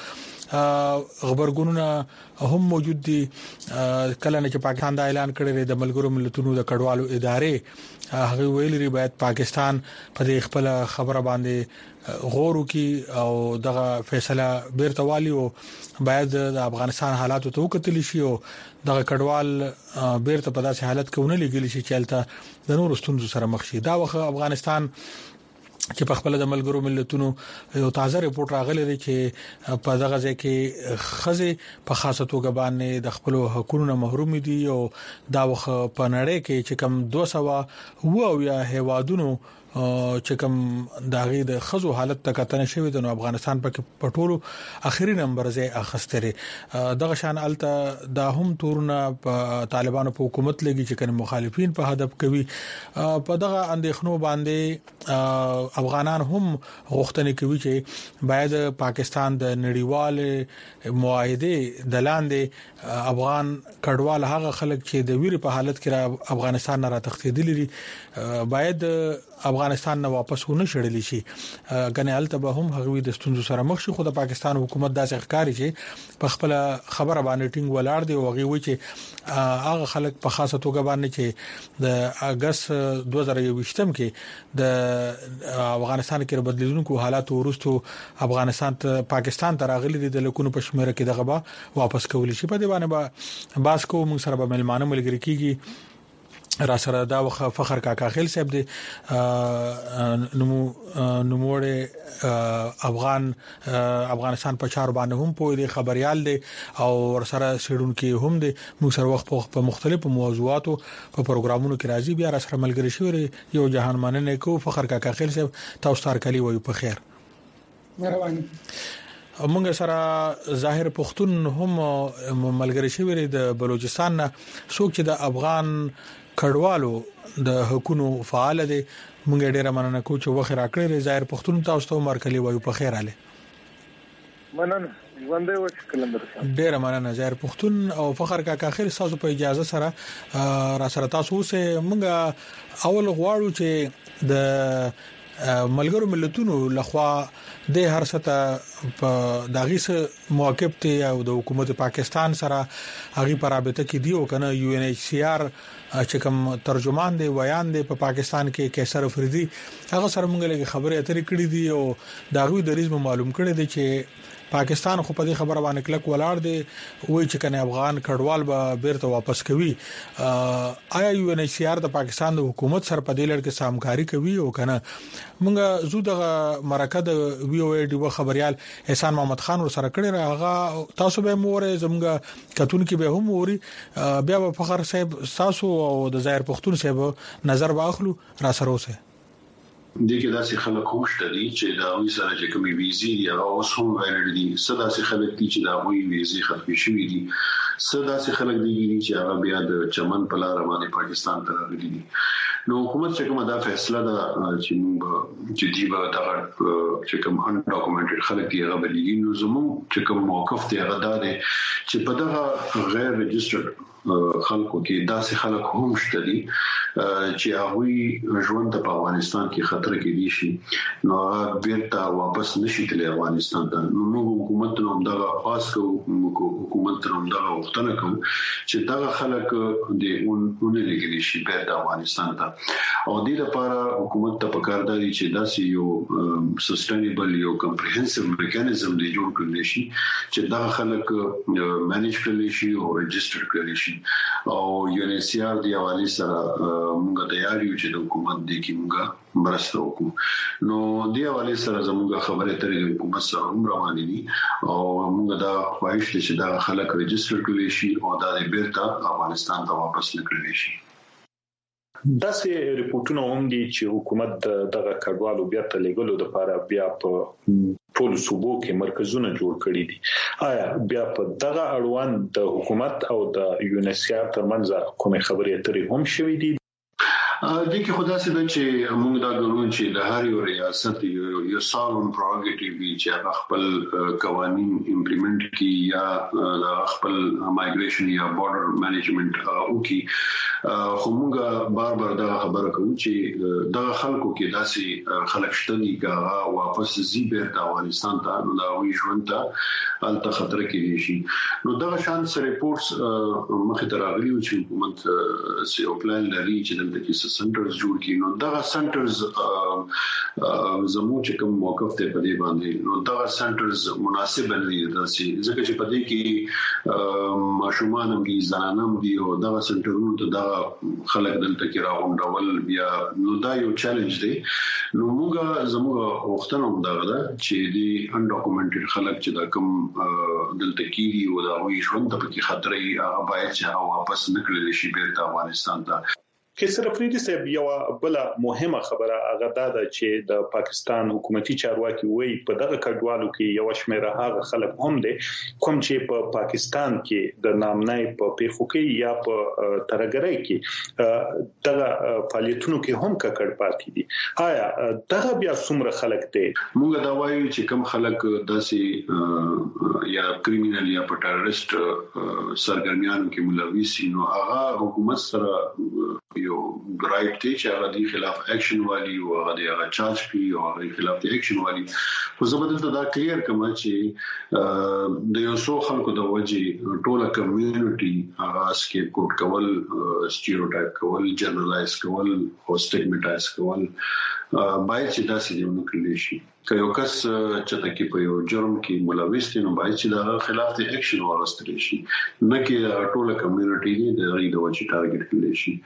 خبرګونونه هم موجود دي کله نه چې پاکستان دا اعلان کړی د ملګرو ملتونو د کډوالو ادارې هغه ویلي باید پاکستان په دې خپل خبره باندې غور وکي او دغه فیصله بیرته والی او باید د افغانستان حالاتو ته وکتل شي او دغه کډوال بیرته په داسې حالت کې ونه لګیل شي چې البته د نور ستونزو سره مخ شي دا وخت افغانستان چې په خپل د ملګرو ملتونو یو تازه ریپورت راغلی دی چې په دغه ځای کې خزه په خاصه توګه باندې د خپل حقوقو محروم دي او دا وخت په نړۍ کې چې کم 200 او یا هیوادونو چې کوم داغي د خزو حالت ته کتنه شوې د افغانستان په ټولو اخیری نمبر ځای اخستره دغه شان الته د هم تورونه په طالبانو په حکومت لګي چې کنه مخالفین په هدف کوي په دغه اندېښنو باندې افغانان هم غوښتنه کوي چې باید پاکستان د نړیوال معاهده د لاندې افغان کډوال هغه خلک چې د ویری په حالت کې افغانستان نه را تښتیدلي دي باید افغانستان نه واپس ونه شړل شي غنه الته به هم هغوی د ستونزو سره مخ شي خو د پاکستان حکومت داسې ښکاری چې په خپل خبره باندې ټینګ ولاړ دی او هغه چې هغه خلک په خاصه توګه باندې چې د اگست 2020 کې د افغانستان کې بدلیدونکو حالات ورستو افغانستان ته پاکستان ته راغلي دي د لکونو په شمیره کې دغه واپس کول شي په دې باندې باس کو موږ سره به ملمانه ملګری کیږي را سره دا وخت فخر کاکا خیل صاحب دی نموړې افغانستان په چار باندې هم په دې خبريال دی او ور سره سیډونکو هم دی موږ سره وخت په مختلفو موضوعاتو په پروګرامونو کې راځي بیا را سره ملګری شوی یو جهان مننه کو فخر کاکا خیل صاحب تاسو تر کلی وایو په خیر مهرباني موږ سره ظاهر پښتون هم ملګری شوی د بلوچستان نه څوک چې د افغان کډوالو د حقوقو فعال دي موږ ډیره مننه کوو چې وخت راکړی ظاهر پښتون تاسو ته مرکلی وایو په خیر اله مننه ژوندې و کلندر ډیره مننه ظاهر پښتون او فخر کاکا خیر تاسو په اجازه سره را سره تاسو سه موږ اول غواړو چې د ملګرو ملتونو لخوا د هر څه په داغیسه موقف ته او د حکومت پاکستان سره هغه پر رابطه کې دی او کنه یو ان ایچ سی آر چې کوم ترجمان دی ویان دی په پاکستان کې کیسر افریدي هغه سره موږ له خبرې اترې کړې دي او داغوی د ریزم معلوم کړی دی چې پاکستان خو په دې خبره باندې کلک ولاړ دی وای چې کنه افغان کډوال به بیرته واپس کوي آیا یو ان ایچ سی آر د پاکستان د حکومت سره په دې لړ کې سامکاري کوي او کنه موږ زو د مرکه د وی او ډیو خبريال احسان محمد خان ور سره کړی راغه تاسو به مور زمګه کتون کې به هم وری بیا په فخر صاحب تاسو او د ظاهر پښتون صاحب نظر واخلو را سره اوسه دغه داسې خلک هم شته دي چې دا وی سره چې کومي ویزي یا اوس هم وایي دي صدا سي خلک دي چې دا وی ویزي ختم شوی دي صدا سي خلک دي چې هغه بیا د چمن په لار باندې پاکستان ته راغلي دي نو حکومت چې کومه دا فیصله ده چې موږ چې دی به دا چې کوم ان ډاکومنټډ خلک دی هغه بلګي نو زموږ چې کوم موقف دی هغه دا دی چې په دغه غیر ريجسترډ خلکو کې داسې خلک هم شته دي چې هغه ژوند په افغانستان کې خطر کې دي شي نو هغه بیرته واپس نشي تللی افغانستان ته نو موږ حکومت نوم دا خاص حکومت نوم دا وختنه کوم چې دا خلک د اونې لګري شي بیرته افغانستان ته او د دې لپاره حکومت ته پکار دی چې داسې یو سستینبل یو کمپریهنسیو میکانیزم دی جوړ کړي شي چې دا خلک مانیج کړي شي او ريجستر کړي شي او UNHCR دی حواله سره موږ تیار یو چې د حکومت د کیمګه مرسته وکړو نو دی حواله سره زموږ خبره ترې حکومت سره هم روانه دي او موږ دا خواهش لرو چې دا خلک ريجستر کړي شي او دا بیرته افغانستان ته واپس نکړي شي داسې ریپورتونه هم دي چې حکومت دغه کډوالو بیا تلګلو د لپاره بیا په ټول صوبو کې مرکزونه جوړ کړي دي آیا بیا په دغه اړوند د حکومت او د UNHCR ترمنځ کومه خبرې اترې هم شوې دي د کې خدا سي چې موږ دا غواړو چې د هر یو ریاست یو ساوورن پروګریټیو چې هغه خپل قوانين امپلیمنٹ کی یا خپل مایګریشن یا بارډر مینجمنت او کی خو موږ بار دا خبره کوو چې د خلکو کې داسې خلک شته دي چې واپس زی بیرته افغانستان ته نو دا وی ژوند ته الته خطر کې شي نو دا شان سره ریپورتس مخه تراغلي چې حکومت سی او پلان لري چې دلته کې سنټرز جوړ کړي نو دا سنټرز زموږ چې کوم موقف ته پدې باندې نو دا سنټرز مناسب دي داسې ځکه چې پدې کې ماشومان هم دي زنانم دي او دا سنټرونو ته دا خلک دلته کې راغونډول بیا نو دا یو چیلنج دی نو موږ زموږ وختونه هم دا ده چې دي ان ډاکومنټډ خلک چې دا کوم دلته کې دي او دا وی ژوند ته کې خطرې هغه باید چې واپس نکړل شي بیرته افغانستان ته کیسر افریدي صاحب یو بل مهمه خبره هغه ده چې د پاکستان حکومتي چارواکي وایي په دغه کډوالو کې یو شمېر هغه خلک هم دي کوم چې په پاکستان کې د نامنای په پیښو کې یا په ترګرۍ کې دغه فعالیتونو کې هم ککړ پاتې دي آیا دغه بیا څومره خلک دي موږ دا وایو چې کوم خلک داسې یا کریمینل یا په ټیرریست سرګرمیانو کې ملوث دي نو هغه حکومت سره یو رائټ دی چې هغه د خلاف اکشن والی او هغه چارج کوي او هغه خلاف د اکشن والی خو زه به دا کلیر کوم چې د یو څو خلکو د وجې ټوله کمیونټي هغه سکیپ کوټ کول سټیریوټایپ کول جنرالایز کول او سټیګمټایز کول باید چې داسې دی نو کړی شي که یو کس چې تکي په یو جرم کې ملوث دي نو باید چې دا خلاف د اکشن واغستل شي نه کې ټوله کمیونټي د غي د وجې ټارګټ کړي شي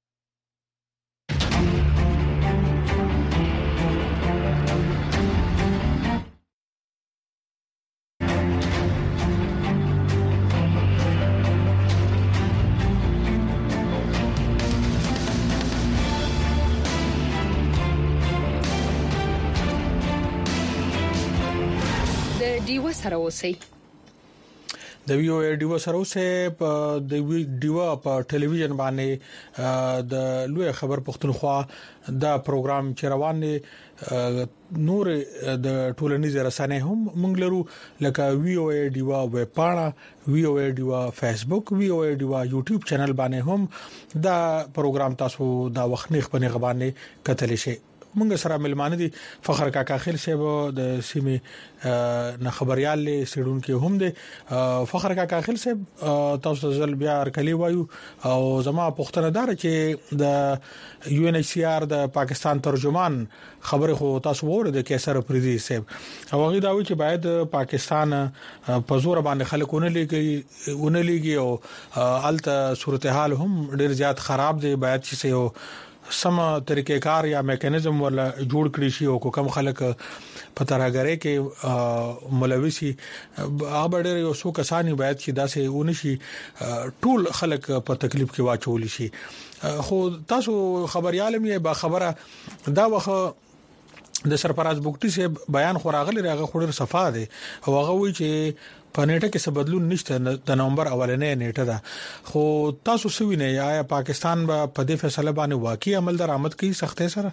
ډیو سره اوسئ د ویو ډیو سره اوسه په د ډیو په ټلویزیون باندې د لوی خبر پښتونخوا دا پروګرام چې روان دي نور د ټولنیز رسنۍ هم مونږ لرو لکه ویو ډیو ویب پاڼه ویو ډیو فیسبوک ویو ډیو یوټیوب چینل باندې هم دا پروګرام تاسو دا وخت نه خپل غبانې کتلی شي مونږ سره ملمانه دي فخر کاکا خیل صاحب د سیمه نه خبريال له سړون کې هم دي فخر کاکا خیل صاحب تاسو ځل بیا ارکلی وایو او زما پښتنه دار چې د UNHCR د پاکستان ترجمان خبره خو تاسو وره د کیسر افریدي صاحب هغه دا وی چې باید پاکستان په زور باندې خلکونه لګي او الته صورتحال هم ډیر زیات خراب دي باید چې سم طریقې کار یا میکانیزم ولا جوړ کړی شي او کوم خلک په ترهګری کې ملوثي هغه ډېر یو څو کسانی باید چې داسې ونشي ټول خلک په تکلیف کې واچول شي. خو تاسو خبريالم یې با خبره دا وخت د سرفراز بوکټي سے بیان خوراغلی راغه خوري صفه ده او هغه وی چې په نیټه کې څه بدلون نشته د نومبر اولنې نیټه ده. خو تاسو سوي نه یا پاکستان په دې فیصله باندې واقعي عمل درآمد کوي سختۍ سره؟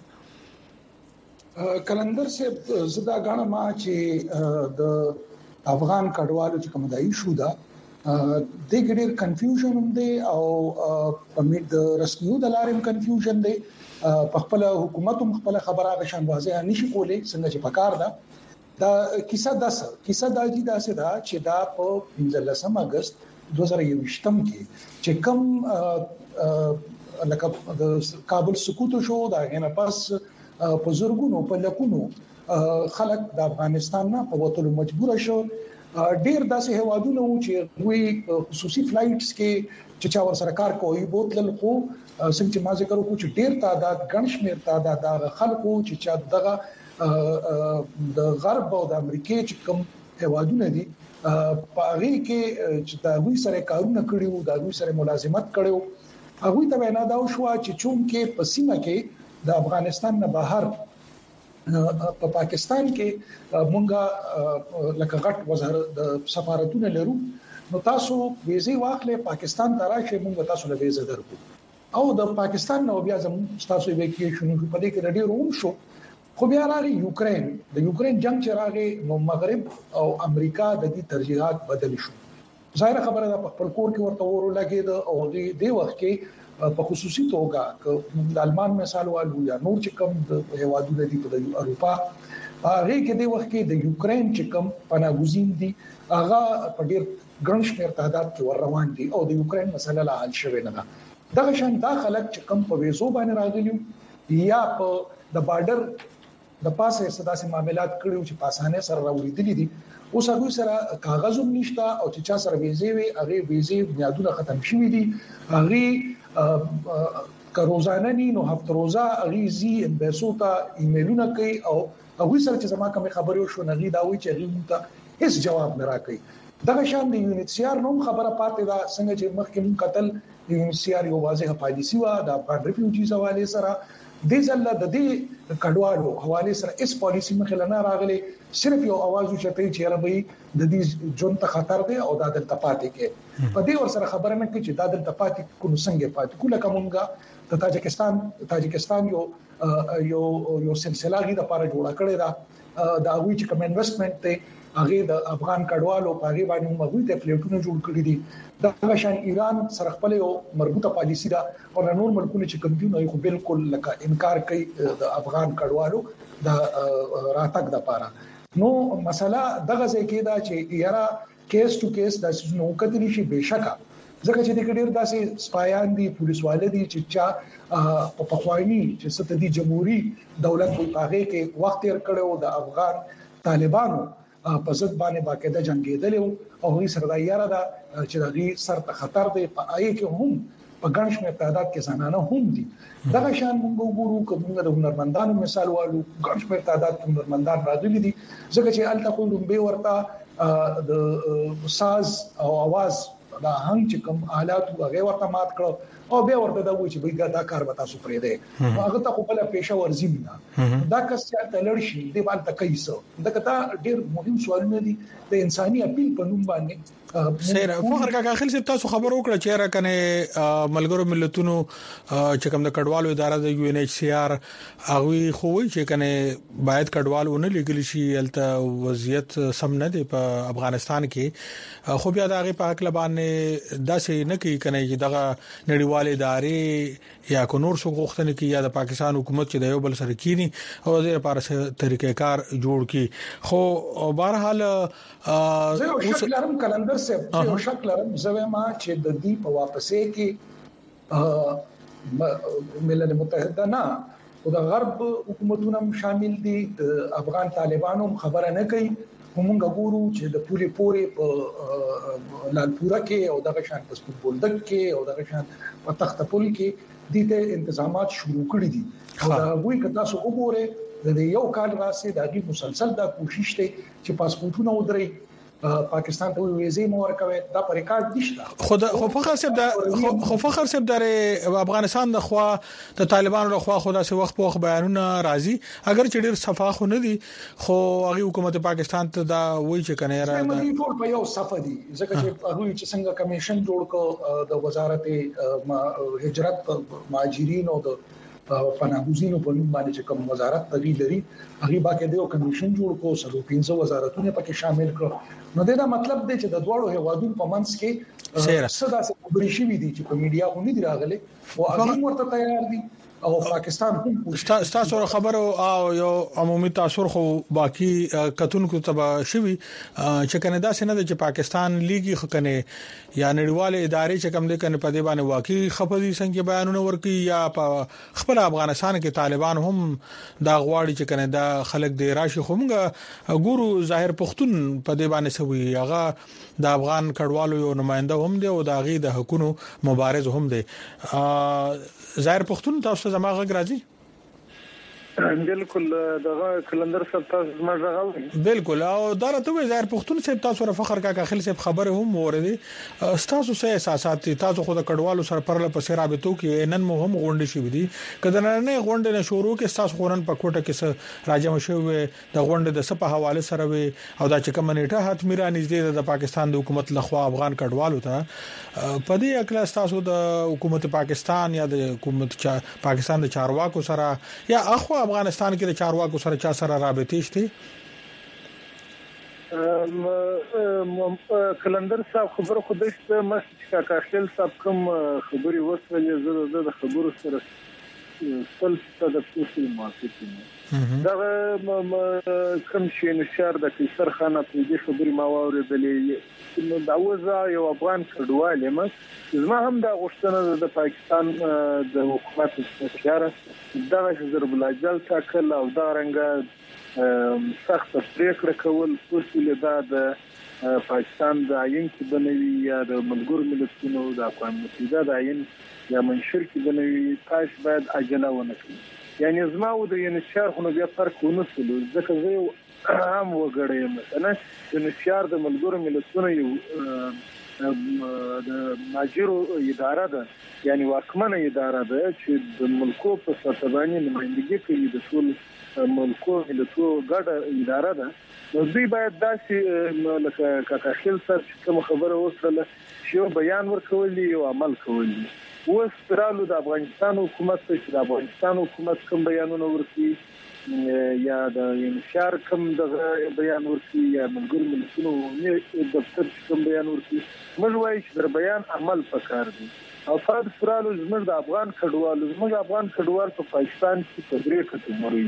کلندر سے زدا غاڼه ما چې د افغان کډوالو چې کوم دای شو دا د ګډیر کنفیوژن هم دی او په د رسمیو د لارم کنفیوژن دی. په خپل حکومت هم خپل خبره غشان واضح نشي کولای څنګه چې پکار ده. دا کیسه دا جی دا سه دا چې دا په 15 اگست 2021 کې چې کوم لکه د کابل سقوط شو دا غنه پاس په زورګونو په لکونو خلک د افغانستان نه په وټولو مجبور شو. ډیر داسې هوادونه و چې وی خصوصي فلایټس کې چې چا ور سره کار کوي بوتل خو څنګه چې ما ذکر وکړو چې ډیر تعداد ګڼشمیر تعداد د خلکو چې چا دغه د غرب او د امریکای چې کوم هوادونه دي په هغه کې چې دا وی سره کارونه کړیو دا وی سره ملازمت کړیو هغه ته وینا دا شو چې چون کې په سیمه کې د افغانستان نه بهر په پاکستان کې مونږه لکه غټ وزارت د سفارتونه لرو نو تاسو ویزه واخلې پاکستان ته راشي مونږ تاسو له ویزه درکو او د پاکستان نو بیا زموږ تاسو ویکیشن په دې کې ډېر روم شو. خو بیا راغی یوکرين د یوکرين جنگ چې راغی نو مغرب او امریکا د دې ترجیحات بدل شو. ظاهر خبره ده په خپل کور کې ورته ورو لګید او د وخت کې په خصوصي توګه د المان مثال والو یا نور چې کوم د هوادو دي په اروپا هغه کې د وخت کې د یوکرين چې کوم پناهګزین دي هغه په ډیر ګڼ شمېر تعداد کې ور روان دي او د یوکرين مسله لا حل شوه نه ده. دغه شان دا خلک چې کوم په ویزو باندې راغلي یا په د بارډر د پاسه سداسي معاملات کړیو چې پاسانه سره راوړي دي اوس هغه سره کاغذوم نشته او چې چا سره ویزه وي هغه ویزه بنیادونه ختم شوي دي هغه کروزانه نو هفته روزه هغه زی امباسو ته ایمیلونه کوي او هغه سره چې زما کوم خبرو شو نغي دا وی چې هغه ته هیڅ جواب نه راکړي. دغه شان د یونیسیار نوم خبره پاتې دا څنګه چې مخکې قتل یونیسیار یو واضحه پالیسی و د افغان ریفیوجیز حواله سره د ځله د دې کډوالو حواله سره اس پالیسی مخه نه راغلي صرف یو आवाज وشته چې عربي د دې جون ته خطر دی او د تپاتې کې په دې ور سره خبره نه کوي چې د تپاتې کو څنګه پاتې کوله کومګه د تاجکستان یو سلسله غي د لپاره جوړه کړې ده دا وی چې کوم انویسټمنټ ته هغه د افغان کډوالو په هغه باندې موږ ته پلیټونه جوړ کړی دي. دا شان ایران سره خپل یو مربوطه پالیسی ده او نور ملکونه چې کوم دي نو خو بالکل لکه انکار کوي د افغان کډوالو د راتګ د لپاره. نو مسله دغه ځای کې دا چې یاره کیس ټو کیس د نو کتلی شي بشکا ځکه چې د ډېر داسې سپایان دي پولیس والدي چې چا په پخوانی چې ستدي جمهوریت دولت په هغه کې وخت تیر کړو د افغان طالبانو په ضد باندې باقاعده جنگیدل او هغه سره دا یاره دا چې دغه سر ته خطر دی په آی کې هم په ګڼ شمېر تعداد کې زنانه هم دي. دغه شان موږ وګورو کومه د هنرمندانو مثال والو ګڼ شمېر تعداد کې هنرمندان راغلي دي ځکه چې الته خو لومبه ورته د ساز او आवाज دا هم چې کوم آلات هغه ورته مات کړو او بیا ورته دا وایي چې بګا دا کار به تاسو پرې دی هغه ته خپل پیشه ورزي نه دا کس چې تلل شي دی باندې کایسو دا کته ډېر مهم سوالونه دي د انساني اپیل په نوم باندې سره فخر کا اخر سے تاسو خبر وکړه چې را کنه ملګرو ملتونو چې کوم د کډوالو اداره د یو ان ایچ سی آر هغه خو وی چې کنه باید کډوالونه لګل شي الته وضعیت سم نه دی په افغانستان کې خو بیا دغه په حق لبانې داسې نه کوي کنه چې دغه نړیوال ادارې یا کو نور څه غوښتنه کوي یا د پاکستان حکومت چې د یو بل سره کینی او د لپاره طریقې کار جوړ کی خو بهرحال زه شکلارم کلندر سے یو شکلارم زوی ما چې د دې په واپسې کې ملل متحده نه او د غرب حکومتونو شامل دي د افغان طالبانو خبره نه کوي موږ ګورو چې د پوری په لالپورا کې او دغه شان په بولدک کې او دغه شان په تختپول کې دې انتظامات شروع کړي دي او دا وایي کدا سو وګوره د یو کال راسي د دې مسلسل دا کوشش ته چې پاسپورتونه ودري پاکستان ته ویزه مو ورکوي دا پر ریکارډ نشته خو فخر صاحب د افغانستان د خوا د طالبانو له خوا خدا سي وخت په وخت بیانونه راځي اگر چې ډیر صفه خو نه دي خو هغه حکومت پاکستان ته دا وایي چې کنه را دا ټول په یو صفه دي ځکه چې هغه چې څنګه کمیشن جوړ کو د وزارت هجرت مهاجرین او د پناهګزینو په نوم باندې چې کوم وزارت تدوی لري هغه باندې یو کمیشن جوړ کو 300 وزارتونه پکې شامل کړو نو دا مطلب دی چې د دوړو هوادونو په منځ کې صدا سره خبرې شوې دي چې په میډیا باندې دی راغلي او هغه ورته تیار دي او پاکستان هم تاسو خبرو او یو عمومي تاثیر خو باقی کتونکو تبا شوی چې کنه دا سینه چې پاکستان لیګي خو کنه یا نړیواله ادارې چې کوم دي کنه په دې باندې واقعي خبري څنګه بیانونه ورکي یا په خپل افغانستان کې طالبان هم دا غواړي چې کنه دا خلک دی راشي خومګه ګورو ظاهر پختون په دې باندې سوي هغه د افغان کډوالو یو نماینده هم دی او د غي د حکومت مبارز هم دی ظاهر پختون تاسو زما غږ راځي بالکل دغه کلندر صاحب تاسو زما غږ بالکل او دا راته ظاهر پختون صاحب تاسو سره فخر کا خل صاحب خبره هم وردی تاسو سه احساسات تاسو خود کډوالو سره پرله پسې رابطو کې نن مو هم غونډه شي ودی کله نه غونډه نه شروع کې تاسو خورن په کوټه کې راځم شوې د غونډه د سپه حواله سره وي او دا چې کوم نیټه حتمی را نږدې د پاکستان د حکومت لخوا افغان کډوالو ته په دې اکلا تاسو د حکومت پاکستان یا د حکومت پاکستان د چارواکو سره یا اخو افغانستان کې د چارواکو سره چا سره رابطې شته کلندر صاحب خبره خو دشته مست کاخل صاحب کوم خبري وسولې زړه د خبرو سره خپل څه د پوښتنې موافقه دا کوم شي نشار د کیسر خانه په دې خبري ما واورېدلې دا وزا یو افغان کډوال یم زما هم دا غوښتنه د پاکستان د حکومت څخه دا ضرب الاجل تاکل او دا رنګه سخت پریکړه کول اصول دا د پاکستان د عین کې بنوي یا د ملګرو ملتونو د اقوام متحده د عین یا منشور کې بنوي تاش باید عجله ونه کړي یعنی زما و د انشار خو بیا فرق ونه سلو ځکه زه هم وګړم مثلا د انشار د ملګرو ملتونو یو د ماجرو اداره ده یعنی واکمنه اداره ده چې د ملکو په ساتباني نمائندګي کوي د ټول ملکو ملتونو ګډه اداره ده نو دوی باید داسې لکه کاکاخیل سره کوم خبره وسله چې بیان ورکولي او عمل کولي وسترالو د افغانستان حکومت چې د افغانستان حکومت کوم بیانونه ورکړي یا د انشار کوم د بیان ورکړي یا ملګرو ملتونو دفتر کوم بیان ورکړي موږ وایو چې د بیان عمل پکار دی او فرض فرالو زموږ د افغان کډوال په پاکستان کې په درې کټګوري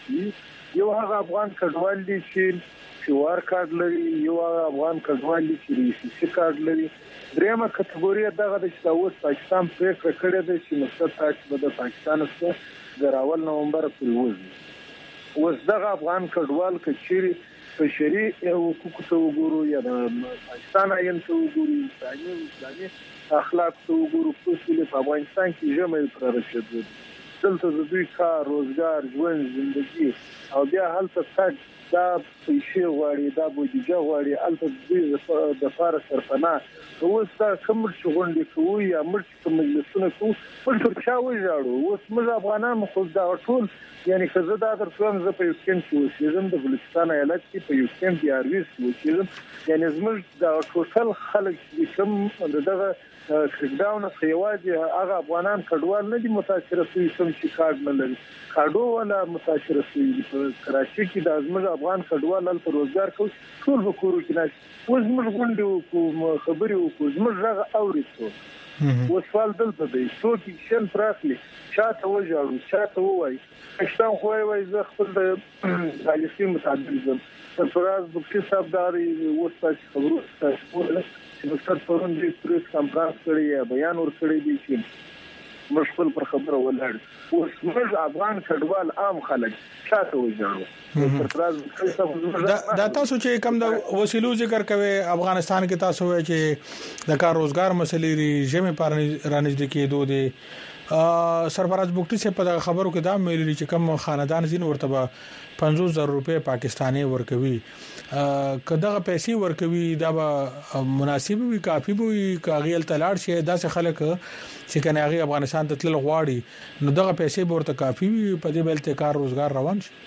دي یو هغه افغان کډوال دي چې شوار کارت لري یو هغه افغان کډوال دي چې ریسي کارت لري درېمه کټګوري دغه د اوس پاکستان پریکړه کړې ده چې مستقل د پاکستان څخه د راول نومبر پورې وځي اوس دغه افغان کډوال کچيري په شری حقوقو ته وګورو یا د پاکستان عین ته وګورو اسلامي اخلاق ته وګورو په افغانستان کې جمعي پر رسیدل دلته د دوی کار روزګار ژوند ژوندۍ او بیا هلته تک دا پیسې غواړي دا بودیجه غواړي البته دوی د فار سرپناه اوس دا کوم څه غونډې کوي یا مرچ مجلسونه کوي په چا وژاړو اوس موږ افغانان خو دا ټول یعنی خزه دا درڅوم زه په یو کېم کې اوسېږم د بلوچستان ایالت کې په یو کېم کې ارویس اوسېږم یعنی زموږ دا ټول خلک چې کوم دغه کډاونه خیواجی هغه افغانان کډوال نه دي متاثر شوي کوم چې کارت نه لري کاډو ولا متاثر شوي په کراچي کې د ازمر افغان کډوال ل روزګار کوي ټول وکړو کې نه اوس موږ غونډو کوم خبري وکړو زموږ هغه اورېدو وسوال دلته دی څوک شل پراخلي چاته وژاړو چاته وای پاکستان خو وای زه خپل د پالیسي مطابق زم سرفراز بکشي صاحب داري وسته خبرو تاسو چې د پرون د پریس کانفرنس کړی یا بیان ور کړی دی چې مشغول پر خبره ولاړ اوس موږ افغان کډوال عام خلک چاته وژاړو سرفراز بکشي صاحب دا تاسو چې کوم د وسیلو ذکر کوي افغانستان کې تاسو وایي چې د کار روزګار مسلې ری جمع پر رانځ د کېدو دي سرفراز بوکټي سے په خبرو کې دا ویلي چې کوم خاندان زین ورته 50,000 روپے پاکستاني ورکوي کداغه پیسې ورکوي دا به مناسب وي کافي وي کاغیل تلاړ شي داسې خلک چې کنه هغه افغانستان ته تل غواړي نو دغه پیسې ورته کافي وي په دې بل ته کار روزګار روان شي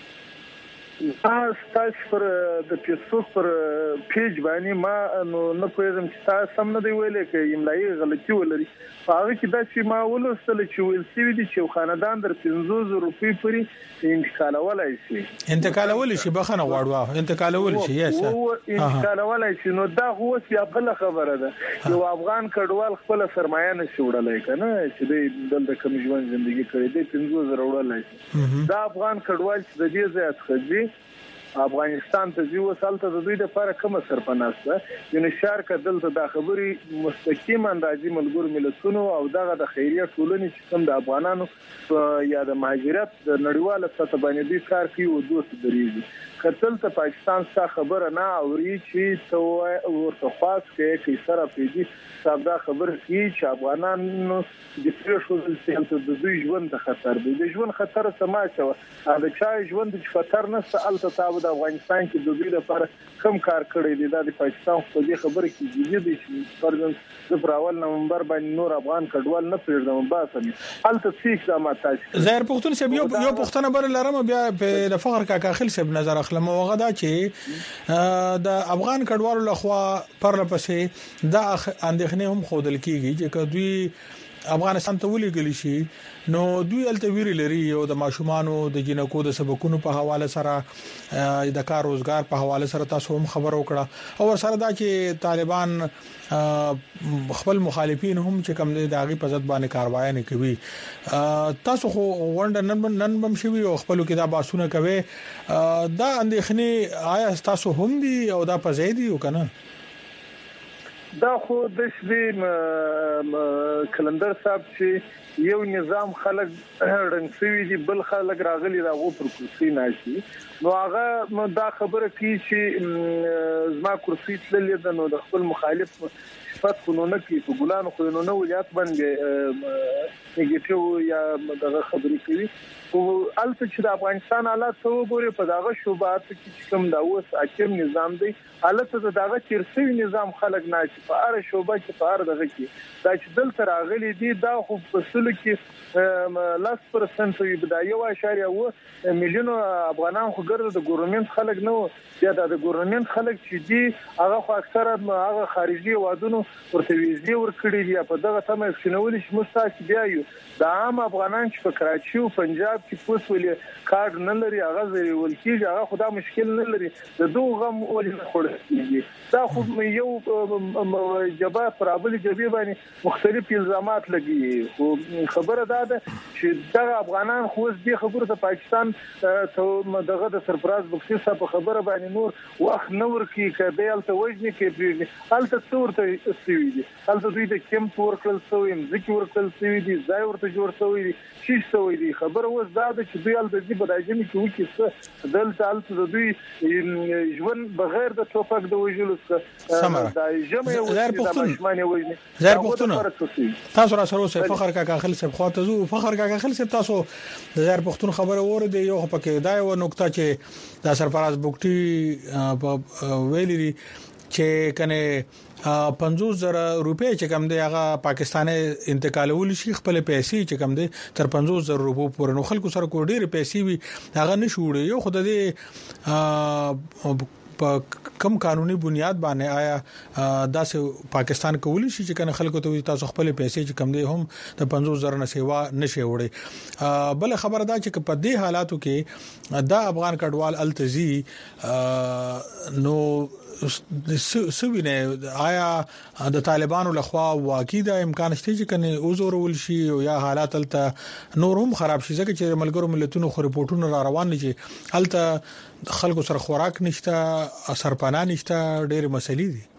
تاسو پر د فیسبوک پر پیج باندې ما نو نه پوهیږم چې تاسو سم نه دی ویلې کې املایي غلطي ولري هغه کې دا چې ما ولوستل چې ویل سوي دي چې خاندان در 50,000 روپۍ پورې انتقالولای شي بخنه غواړو انتقالول شي انتقالولای شي نو دا هو چې بل خبره ده یو افغان کډوال خپل سرمایه نشي وړلای کنه چې دلته کوم ژوند ژوندۍ کوي د 50,000 وړلای شي دا افغان کډوال چې د دې ځای څخه افغانستان ته ځي وسالته د دوی لپاره کوم سرپناسته یعنی شهر کدل ته د خبري مستقیما راځي ملګر ملتونو او دغه د خیریه ټولنې چې کوم د افغانانو یا د مهاجرت د نړیواله سطح باندې دوی کار کوي او دوست درېږي کتل ته پاکستان څخه خبره نه اوري چې تو ورته خاص کې سره پیږي دا خبر کی چې افغانانو د پرشو د دوی ژوند ته خطر دی د ژوند خطر سماچو دا چې ژوند د خطر نه سالته تاسو د افغانستان کې د دوی لپاره کم کار کړی دی د پاکستان په دې خبره کې جدي دي چې د اول نومبر باندې نور افغان کډوال نه پریږدم باسه الته څه اقدامات تاسو زهر پښتون سب یو پښتنه بر لرم بیا په فخر کا خل سب نظر اخلم وغدا چې د افغان کډوالو لخوا پرلپسې د اندېخنه هم خودل کیږي چې دوی افغانستان ته ولېګل شي نو دوی الته ویری لري او د ماشومانو د جنکو د سبقونو په حواله سره د کار روزګار په حواله سره تاسو هم خبر وکړه او سره دا چې طالبان خپل مخالفین هم چې کوم د داغي په ضد باندې کاروایی نه کوي تاسو خو وند نن بم شوی او خپل کې دا باسونه کوي دا اندېخنه آیا تاسو هم دي او دا په زیدي وکنه دا خو د شې کلندر صاحب چې یو نظام خلک رنګ سوي دي بل خلک راغلي راغو پر کرسي ناشي نو هغه دا خبره کوي چې زما کرسي تللې ده نو د خپل مخالف صفات قانون کې په ګلانو خو نو ولیات باندې نګټو یا دغه خبرې کوي او البته چې د افغانستان حالات ته وګوري په دغه شوبات کې کوم دا اوس حاکم نظام دی البته دغه چیرسي نظام خلک نه چې په اړه شوبه کې په اړه دغه کې دا چې دلته راغلي دي دا خو په سل کې لاس پرسنټ وي بدایي 1.1 میلیون افغانان خو ګرځي د ګورنمنت خلک نه یا د ګورنمنت خلک چې دي هغه خو اکثره هغه خارجي وادونو ورته ویزې ورکړي دي په دغه تمه شنول شي مستاک بیا یو د عام افغانان چې په کراچي او پنجاب کې پوسولې کارت نه لري هغه ولکیږي هغه خدا مشکل نه لري د دوه غم ولې خوري دا خو یو جبا پرابل جبي باندې مختلف الزامات لګي خو خبره ده چې دغه افغانان خو دې خبره ته پاکستان ته دغه د سرفراز بوکسي صاحب خبره باندې نور وخت نور کې کډیل ته وځي کې الته څورته سوي دي الته دوی د کم ورکل سوي ځکه ورکل سوي دي ځای ورته جوړ سوي دي چې سوي دي خبره وز دا چې دوی الته دې بدایجن کې وکی څه دلته الته دوی ژوند بغیر د توپک د وجلو څخه دا جمع زهر پښتون تاسو را سره فخر کا خل سب خاطر زو فخر کا خل سب تاسو زهر پښتون خبره وره دی یو پکې دا یو نقطه چې د سرفراز بوکټي ویلي چې کنه 50,000 روپے چې کم دی هغه پاکستاني انتقالول شي خپل پیسې چې کم دی تر 50,000 روپو پورې نو خلکو سره کو ډېر پیسې وي هغه نشوړي یو خدای دې په کم قانوني بنیاد باندې آیا داسې پاکستان کولی شي چې کنه خلکو ته تاسو خپل پیسې چې کم دی هم د 50,000 نه سیوا نشي وړي بل خبره ده چې په دې حالاتو کې دا افغان کډوال التزي نو سوینه آیا د طالبانو لخوا واقعي د امکان شته چې کنه اوزورول شي او یا حالات الته نور هم خراب شي ځکه چې ملګرو ملتونو خو رپورټونه را روان دي الته خلکو سره خوراک نشته سرپناه نشته ډېر مسلې دي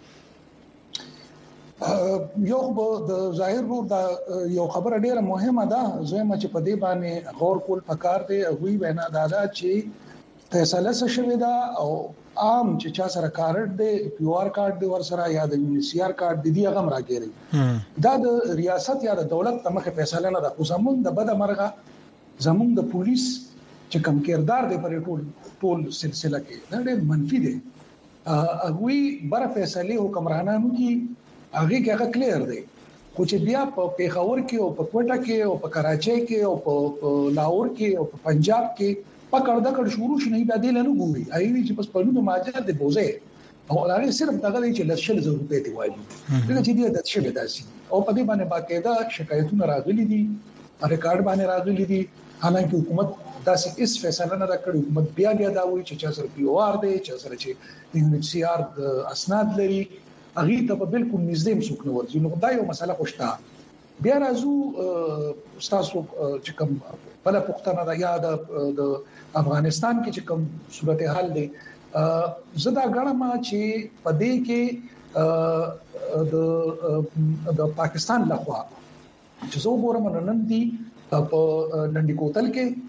یو د ظاهر رو دا یو خبره ډیره مهمه ده زما چې په دې باندې غور کول پکار دی وی وینا دا چې فیصله شوه دا او عام چې چا سره کارت دی پی آر کارت دی ور سره یا د UNHCR کارت دی هغه راګيري دا د ریاست یا د دولت تمخه فیصله نه ده خو زمونږ د بد مرغه زمونږ د پولیس چې کم کردار دی پر ټول سلسله کې دا ډېر منفي دی هغه بر فیصله حکمرانانو کې هغه کې کلیر دی خو چې بیا په پیښور کې او په کوټه کې او په کراچۍ کې او په لاهور کې او په پنجاب کې پکړه کړ شروع شنه دا دل نه ګوري ایوي چې پس په نو ماجر دی بوزه او هغه صرف دغه چې لشل ضرورت دی وایي دغه چې دی د شبه داسي او په دې باندې باقاعده شکایتونه راغلي دي ریکارډ باندې راغلي دي حالانکه حکومت داسې اس فیصله نه کړې حکومت بیا دا وایي چې چا سره پی او آر دی چې سره چې UNHCR د اسناد لري هغه ته بالکل نږدې مسوک نه ورځي نو دا یو مسله خوشته بیا راځو تاسو چې کوم بل پښتنه دا یاد د افغانستان کې چې کوم صورتحال دی زدا غړم چې پدې کې د پاکستان لخوا چې زه وګورم نن دي په ننډي کوتل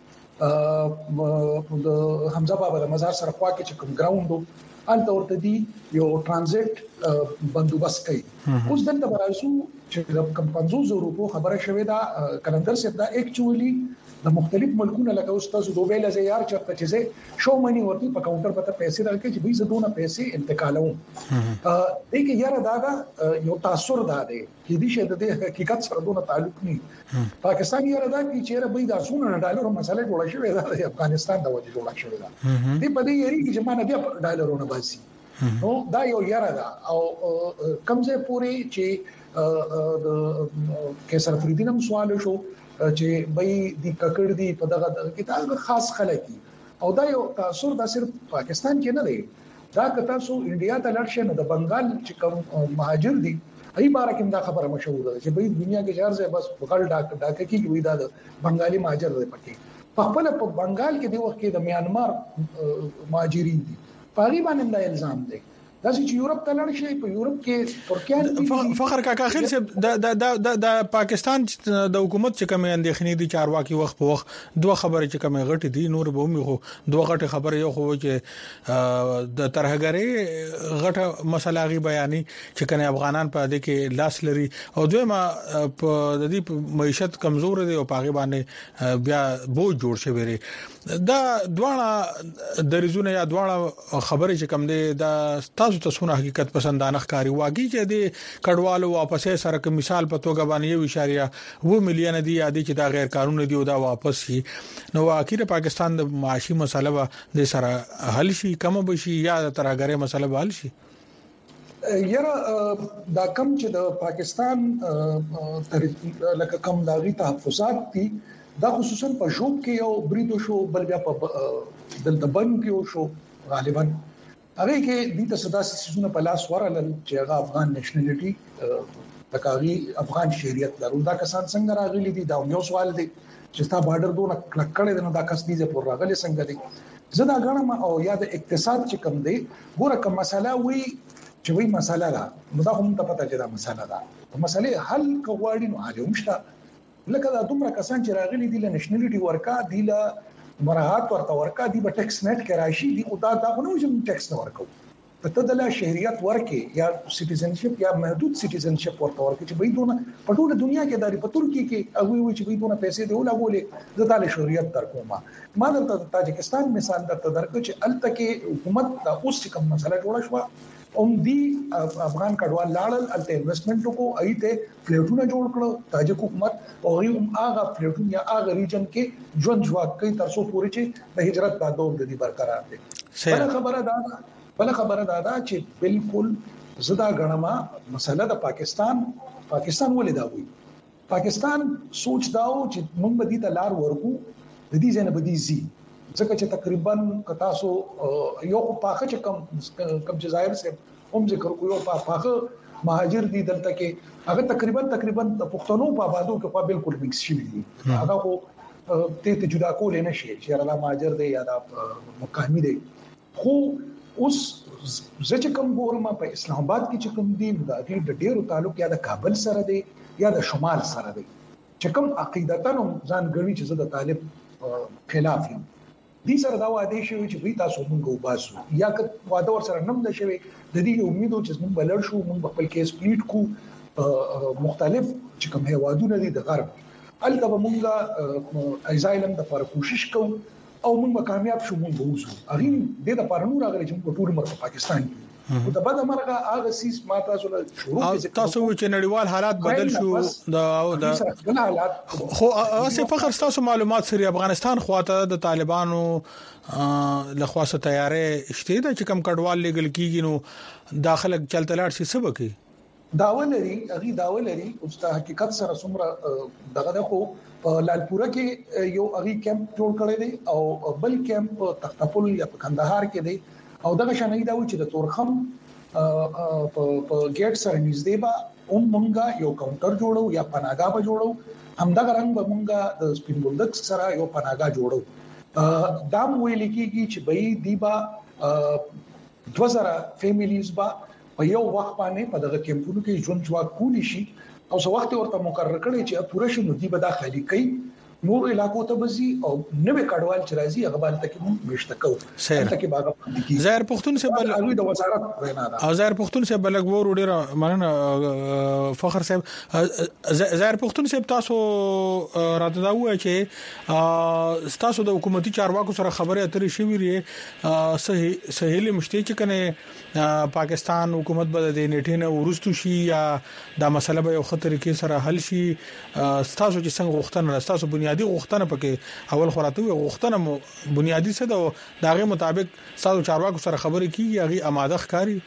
کې د حمزه بابا د مزار سره خوا کې چې کوم ګراوند الته ورته دي یو ترانزیت بندوبست کوي اوس دلته برازو چې کم 500 روپو خبره شوې ده کلندر سره دا اکچوالي د مختلف ملکونو لکه استاد دوبه لزه یار چرته چې شو منی ورته په کاونټر پته پیسې راکې چې به زدونه پیسې انتقالوم دې کې یاره دا یو تاثر ده چې دې شه د حقیقت سره دونه تعلق نه پاکستان یاره دا چې چیرې به دا سونه ډالر مسله جوړه شوې ده د افغانستان د وجه جوړه شوې ده دې په دې یاري کې چې مانه بیا ډالرونه باسي نو دا یو یاره ده او کمزه پوری چې د کیسر فریدین هم سوال شو چې بې د ککړ دی په دغه کتاب خاص خلک او دا یو تاثر د صرف پاکستان کې نه دی دا که تاسو انډیا ته لاړ شئ نو د بنگال چې کوم مهاجر دي ای باره کې دا خبره مشهور ده چې بې دنیا کې جار ځای بس بغل ډاکه کې وي دا د بنگالي مهاجر دی پکې په خپل په بنگال کې دی وخت کې د میانمار مهاجرین دي پاغي باندې دا الزام دی دا چې یورپ ته لاړ شي په یورپ کې ترکیه فخر کاکا خیر صاحب د پاکستان د حکومت چې کوم اندېښنې دي چارواکي وخت په وخت دوه خبرې چې کوم غټي دي نور به مې خو دوه غټه خبره یو خو چې د ترهګری غټه مسله غي بیانې چې کنه افغانان په دې کې لاس لري او دویمه په د دې معیشت کمزور دي او پاغي باندې بیا بوج جوړ شوی لري دا دواړه د ریزونه یا دواړه خبرې چې کوم دي دا تاسو څونه حقیقت پسندانه ښکاری واګي چې د کډوالو واپسې سره کوم مثال په توګه باندې 1.2 مليون دي عادي چې دا غیر قانوني دي او دا واپس شي نو اخیر پاکستان د معاشي مسله د سره حل شي کوم به شي یا د ترهګری مسله به حل شي یره دا کم چې د پاکستان لکه کم داغي تحفظات دي دا خصوصا په جوب کې یو بریدو شو بل بیا په دلته بن کې شو غالبا هغه کې د تاسو سيزونه په لاس ورل چې هغه افغان نېشنلټي تکاغي افغان شهريت لرو دا کسان څنګه راغلي دي دا یو سوال دی چې تا بارډر دونه کلک کړي نه دا کس دي چې پر راغلي څنګه دي زدا غنم او یا د اقتصاد چې کم دی ګوره کوم مسله وي چې وی مسله ده نو دا هم ته پته چې دا مسله ده مسله حل کوړی نو حل مشته لکه دا دومره کسان چې راغلي دي له نېشنلټي ورکا دي له مراحت ورته ورکا دي په ټیکس نت کې راشي دي او دا غوښنه چې ټیکس نه ورکو ته د لا شهريت ورکې یا سټیزنشپ یا محدود سټیزنشپ ورته ورکې چې به دونه په ټوله دنیا کې داري په ترکیه کې هغه وی چې به دونه پیسې دی ولګولې د تعالی شهريت تر کومه ما د تاجکستان مثال درته درکو چې الته کې حکومت د اوس کوم مسله جوړه شو دی افغان کډوال لاړل الته انویسټمنټ کو ایته فلیټونه جوړ کړو تاجک حکومت او هغه فلیټونه یا هغه ریجن کې ژوند جوړ کوي تر څو پورې چې د هجرت دا دور د دې برقرار دي بل خبره دا چې بالکل زدا غنما مسله د پاکستان ولې دا وي پاکستان سوچ داو چې موږ به دې لار ورکو د دې ځنه بدی زی ځکه چې تقریبا کتاسو یو پاخه چې کم جزایر سے هم ذکر کوو پاخه مهاجر دي دلته کې هغه تقریبا د پښتنو په آبادو کې په بالکل مکس شي دي هغه خو ته جدا کول نه شي چې هغه مهاجر دي یا د مقامی دي خو اوس زه چې کوم ګورم په اسلام آباد کې چې کوم دي د ډیرو تعلق یا د کابل سره دي یا د شمال سره دي چې کوم عقیدتن ځان ګڼي چې زه د طالب خلاف یم دې سره دا وعده شوی چې وی تاسو موږ وباسو یا که وعده ور سره نم نشوي د دې امید چې موږ بلل شو موږ خپل کیس پلیټ کو مختلف چې کوم هوادونه دي د غرب البته موږ ایزایلم د لپاره کوشش کوو او موږ کامیاب شو موږ وځو اغه د لپاره نور غره چې په ټول مرکه پاکستان کې او د بعد مرغه هغه سیس ماته سره شروع تاسو چې نړیوال حالات بدل شو د خو اسه فخر تاسو معلومات سری افغانستان خواته د طالبانو لخواصه تیارې شته د چې کم کډوال لګل کیږي نو داخله چلتلار شي سبقي داولري او د حقیقت سره څومره دغه خو په لالپوره کې یو اغي کیمپ جوړ کړی دی او بل کیمپ تختپل یا په کندهار کې دی او دغه شنه دا و چې د تورخم په ګیټ سره نږدې به مونږه یو کاونټر جوړو یا پناګا به جوړو همدغه رنګ به مونږه د سپین بولدک سره یو پناګا جوړو دا ویل کېږي چې به دیبا 2000 فیملیز با په یو وخت باندې په دغه کیمپونو کې ژوند جوړ کولی شي او څو وخت ورته مقرر کړي چې پوره شنو دی به داخلي کوي نور علاقو ته بزي او نوې کډوال چې راځي هغه باندې تکي مشته کوو تکي باغ ظاهر پختون سے بل د وزارت وینا ده او ظاهر پختون سے بلګ ور ډیر مننه فخر صاحب ظاهر پختون سے تاسو راته دا وایي چې تاسو د حکومتي چارواکو سره خبرې اترې شوې لري سهیل مشته چې کنه پاکستان حکومت به د نیټینه ورستو شي یا دا مسله به یو خطر کې سره حل شي تاسو چې څنګه غوښتنه تاسو بنیادی غوښتنه پکې اول خراته غوښتنه بنیادی څه دغه مطابق تاسو چارواکو سره خبرې کیږي هغه آماده ښکاری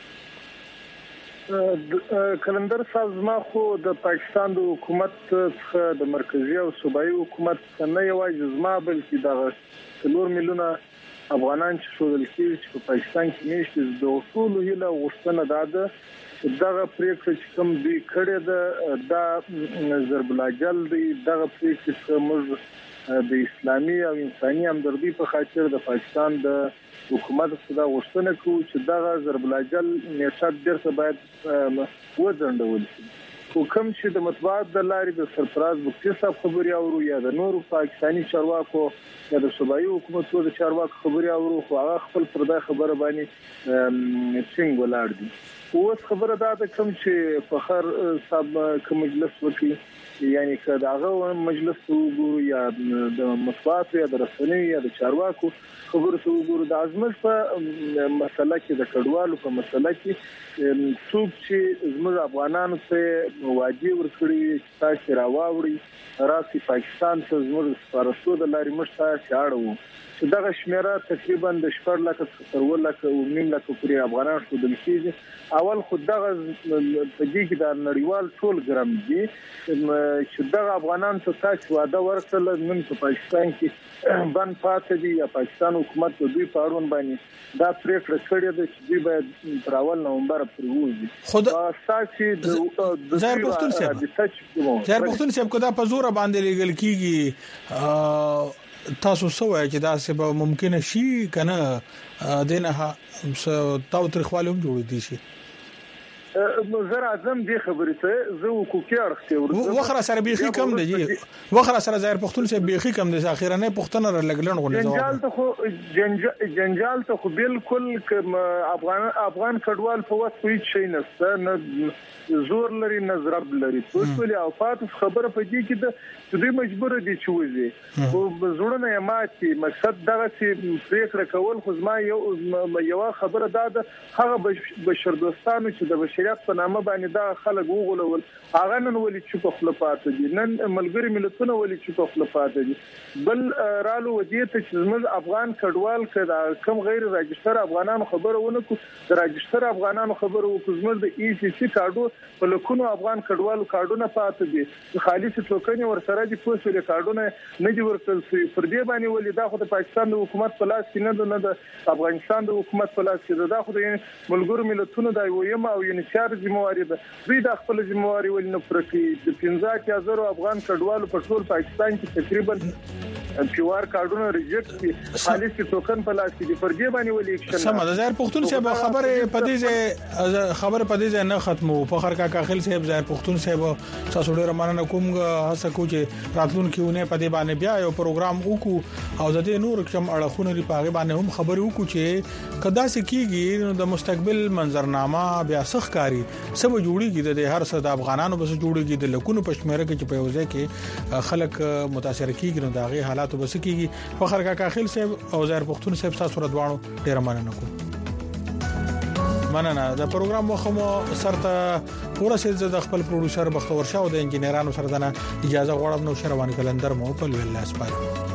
کلندر صاحب ما خو د پاکستان د حکومت څخه د مرکزی او صوبایي حکومت نه یوازې زما بلکې د 4 میلیونه افغانان چې شودل کېږي چې په پاکستان کې نشته د اصول هله غوښتنه ده دغه پریکړه چې کوم دی کړی دا ضرب الاجل دی دغه پریکړه چې موږ د اسلامي او انساني همدردي په خاطر د پاکستان د حکومت څخه غوښتنه کوي چې دغه ضرب الاجل نیټه درته باید وځنډول شي حکم چې د مطبوعات د لارې د سرفراز بوکسي صاحب خبري اورو یا د نورو پاکستاني چارواکو یا د صوبایي حکومتو د چارواکو خبري اورو خو هغه خپل پرده خبره باندې څنګه ولاړ دي اوس خبره دا ده کوم چې فخر صاحب کوم مجلس وکړي یعنی که داغه مجلس وګورو یا د مطبوعات یا د رسنۍ یا د چارواکو خبرو وګورو د ازمت په مسله کې د کډوالو په مسله کې څوک چې زموږ افغانانو ته واجب ورکړي چې تاسو راوړي راسي پاکستان ته زموږ سپارښتنه د لارې مشته شاړو دغه شمیره تقریبا د 14 لک تر 1 لک او 9 لک پورې افغانان شودل کیږي اول خود دغه په دې کې د نړیوال ټول ګرام دي چې دغه افغانان ته تاسو واده ورسره نن په پاکستان کې بن پاتې دي یا پاکستان حکومت دوی په اړوند باندې دا پریکړه کړې ده چې دوی باید پر اول نومبر پورې وځي خود تاسو د ظاهر پختون صاحب کو دا په زور باندې لګل کیږي تاسو سوای چې دا څه به ممکن شي کنه دنه تاو ترخوالم جوړ دي شي زه اعظم دې خبرې ته زه حقوقي اړخته ورته وخره سره بيخي کم دی وخره سره ظاهر پختون سره بيخي کم دي اخیرا نه پختنه لګلن غو جنجال ته خو بالکل افغان کډوال په وخت هیڅ شي نشته نه زور لري نظر لري ټول او فاتف خبره په دې کې د دوی مجبور دي چې وځي او زړه نه ماتي مقصد دغه چې پریکړه کول خو ما یو خبره ده هغه بشر دوستانو چې د بشریت په نامه باندې دا خلک وغولول هغه نن ولې چې په خلافات دي نن ملګری ملتونه ولې چې په خلافات دي بل رالو ودی ته چې زموږ افغان کډوال کړه کم غیر راجستر افغانانو خبره ونه کو راجستر افغانانو خبره وکړ زموږ د ای سی سی کارډو په لکونو افغان کډوالو کارډونه پاتې دي خالص ټوکني ورسره دي پوسټ کارډونه نه دي ورکړل شوی پر دې باندې ولې دا خو د پاکستان د حکومت په لاس کې نه د افغانستان د حکومت په لاس کې دا خو د ملګرو ملتونو د ویم او یونیسیار ذمہواری ده دوی د خپل ذمہواری ولې نه پرکې د 15000 افغان کډوالو په ټول پاکستان کې تقریبا پیوار کارډونه ریجیکټ خالص ټوکن په لاس کې فرضي باندې ولې اکشن سم د ظاهر پښتون صاحب خبره پدې نه ختمو فخر کا کاخل صاحب ظاهر پښتون صاحب تاسو ډیر مننه کوم هڅه کوم چې راتلونکي پدې باندې بیا یو پروګرام وکړو او د دې نور کوم اړخونه لري پاغه باندې هم خبرې وکړو چې کدا سکیږي نو د مستقبل منظرنامه بیا سخکاری سب جوړیږي د هر څه د افغانانو بس جوړیږي د لکونو پښتمره کې په یوځای کې خلک متاثر کیږي نو داغه حالات بس کیږي فخر کا کاخل صاحب او ظاهر پښتون صاحب تاسو ردوانو ډیر مننه کوم مننه د پروګرام وخمو سرته ورسېد د خپل پروډوسر بختور شاه او د انجنیرانو سره دنه اجازه غواړم نو شروان کلندر مو په لوي الله سپارم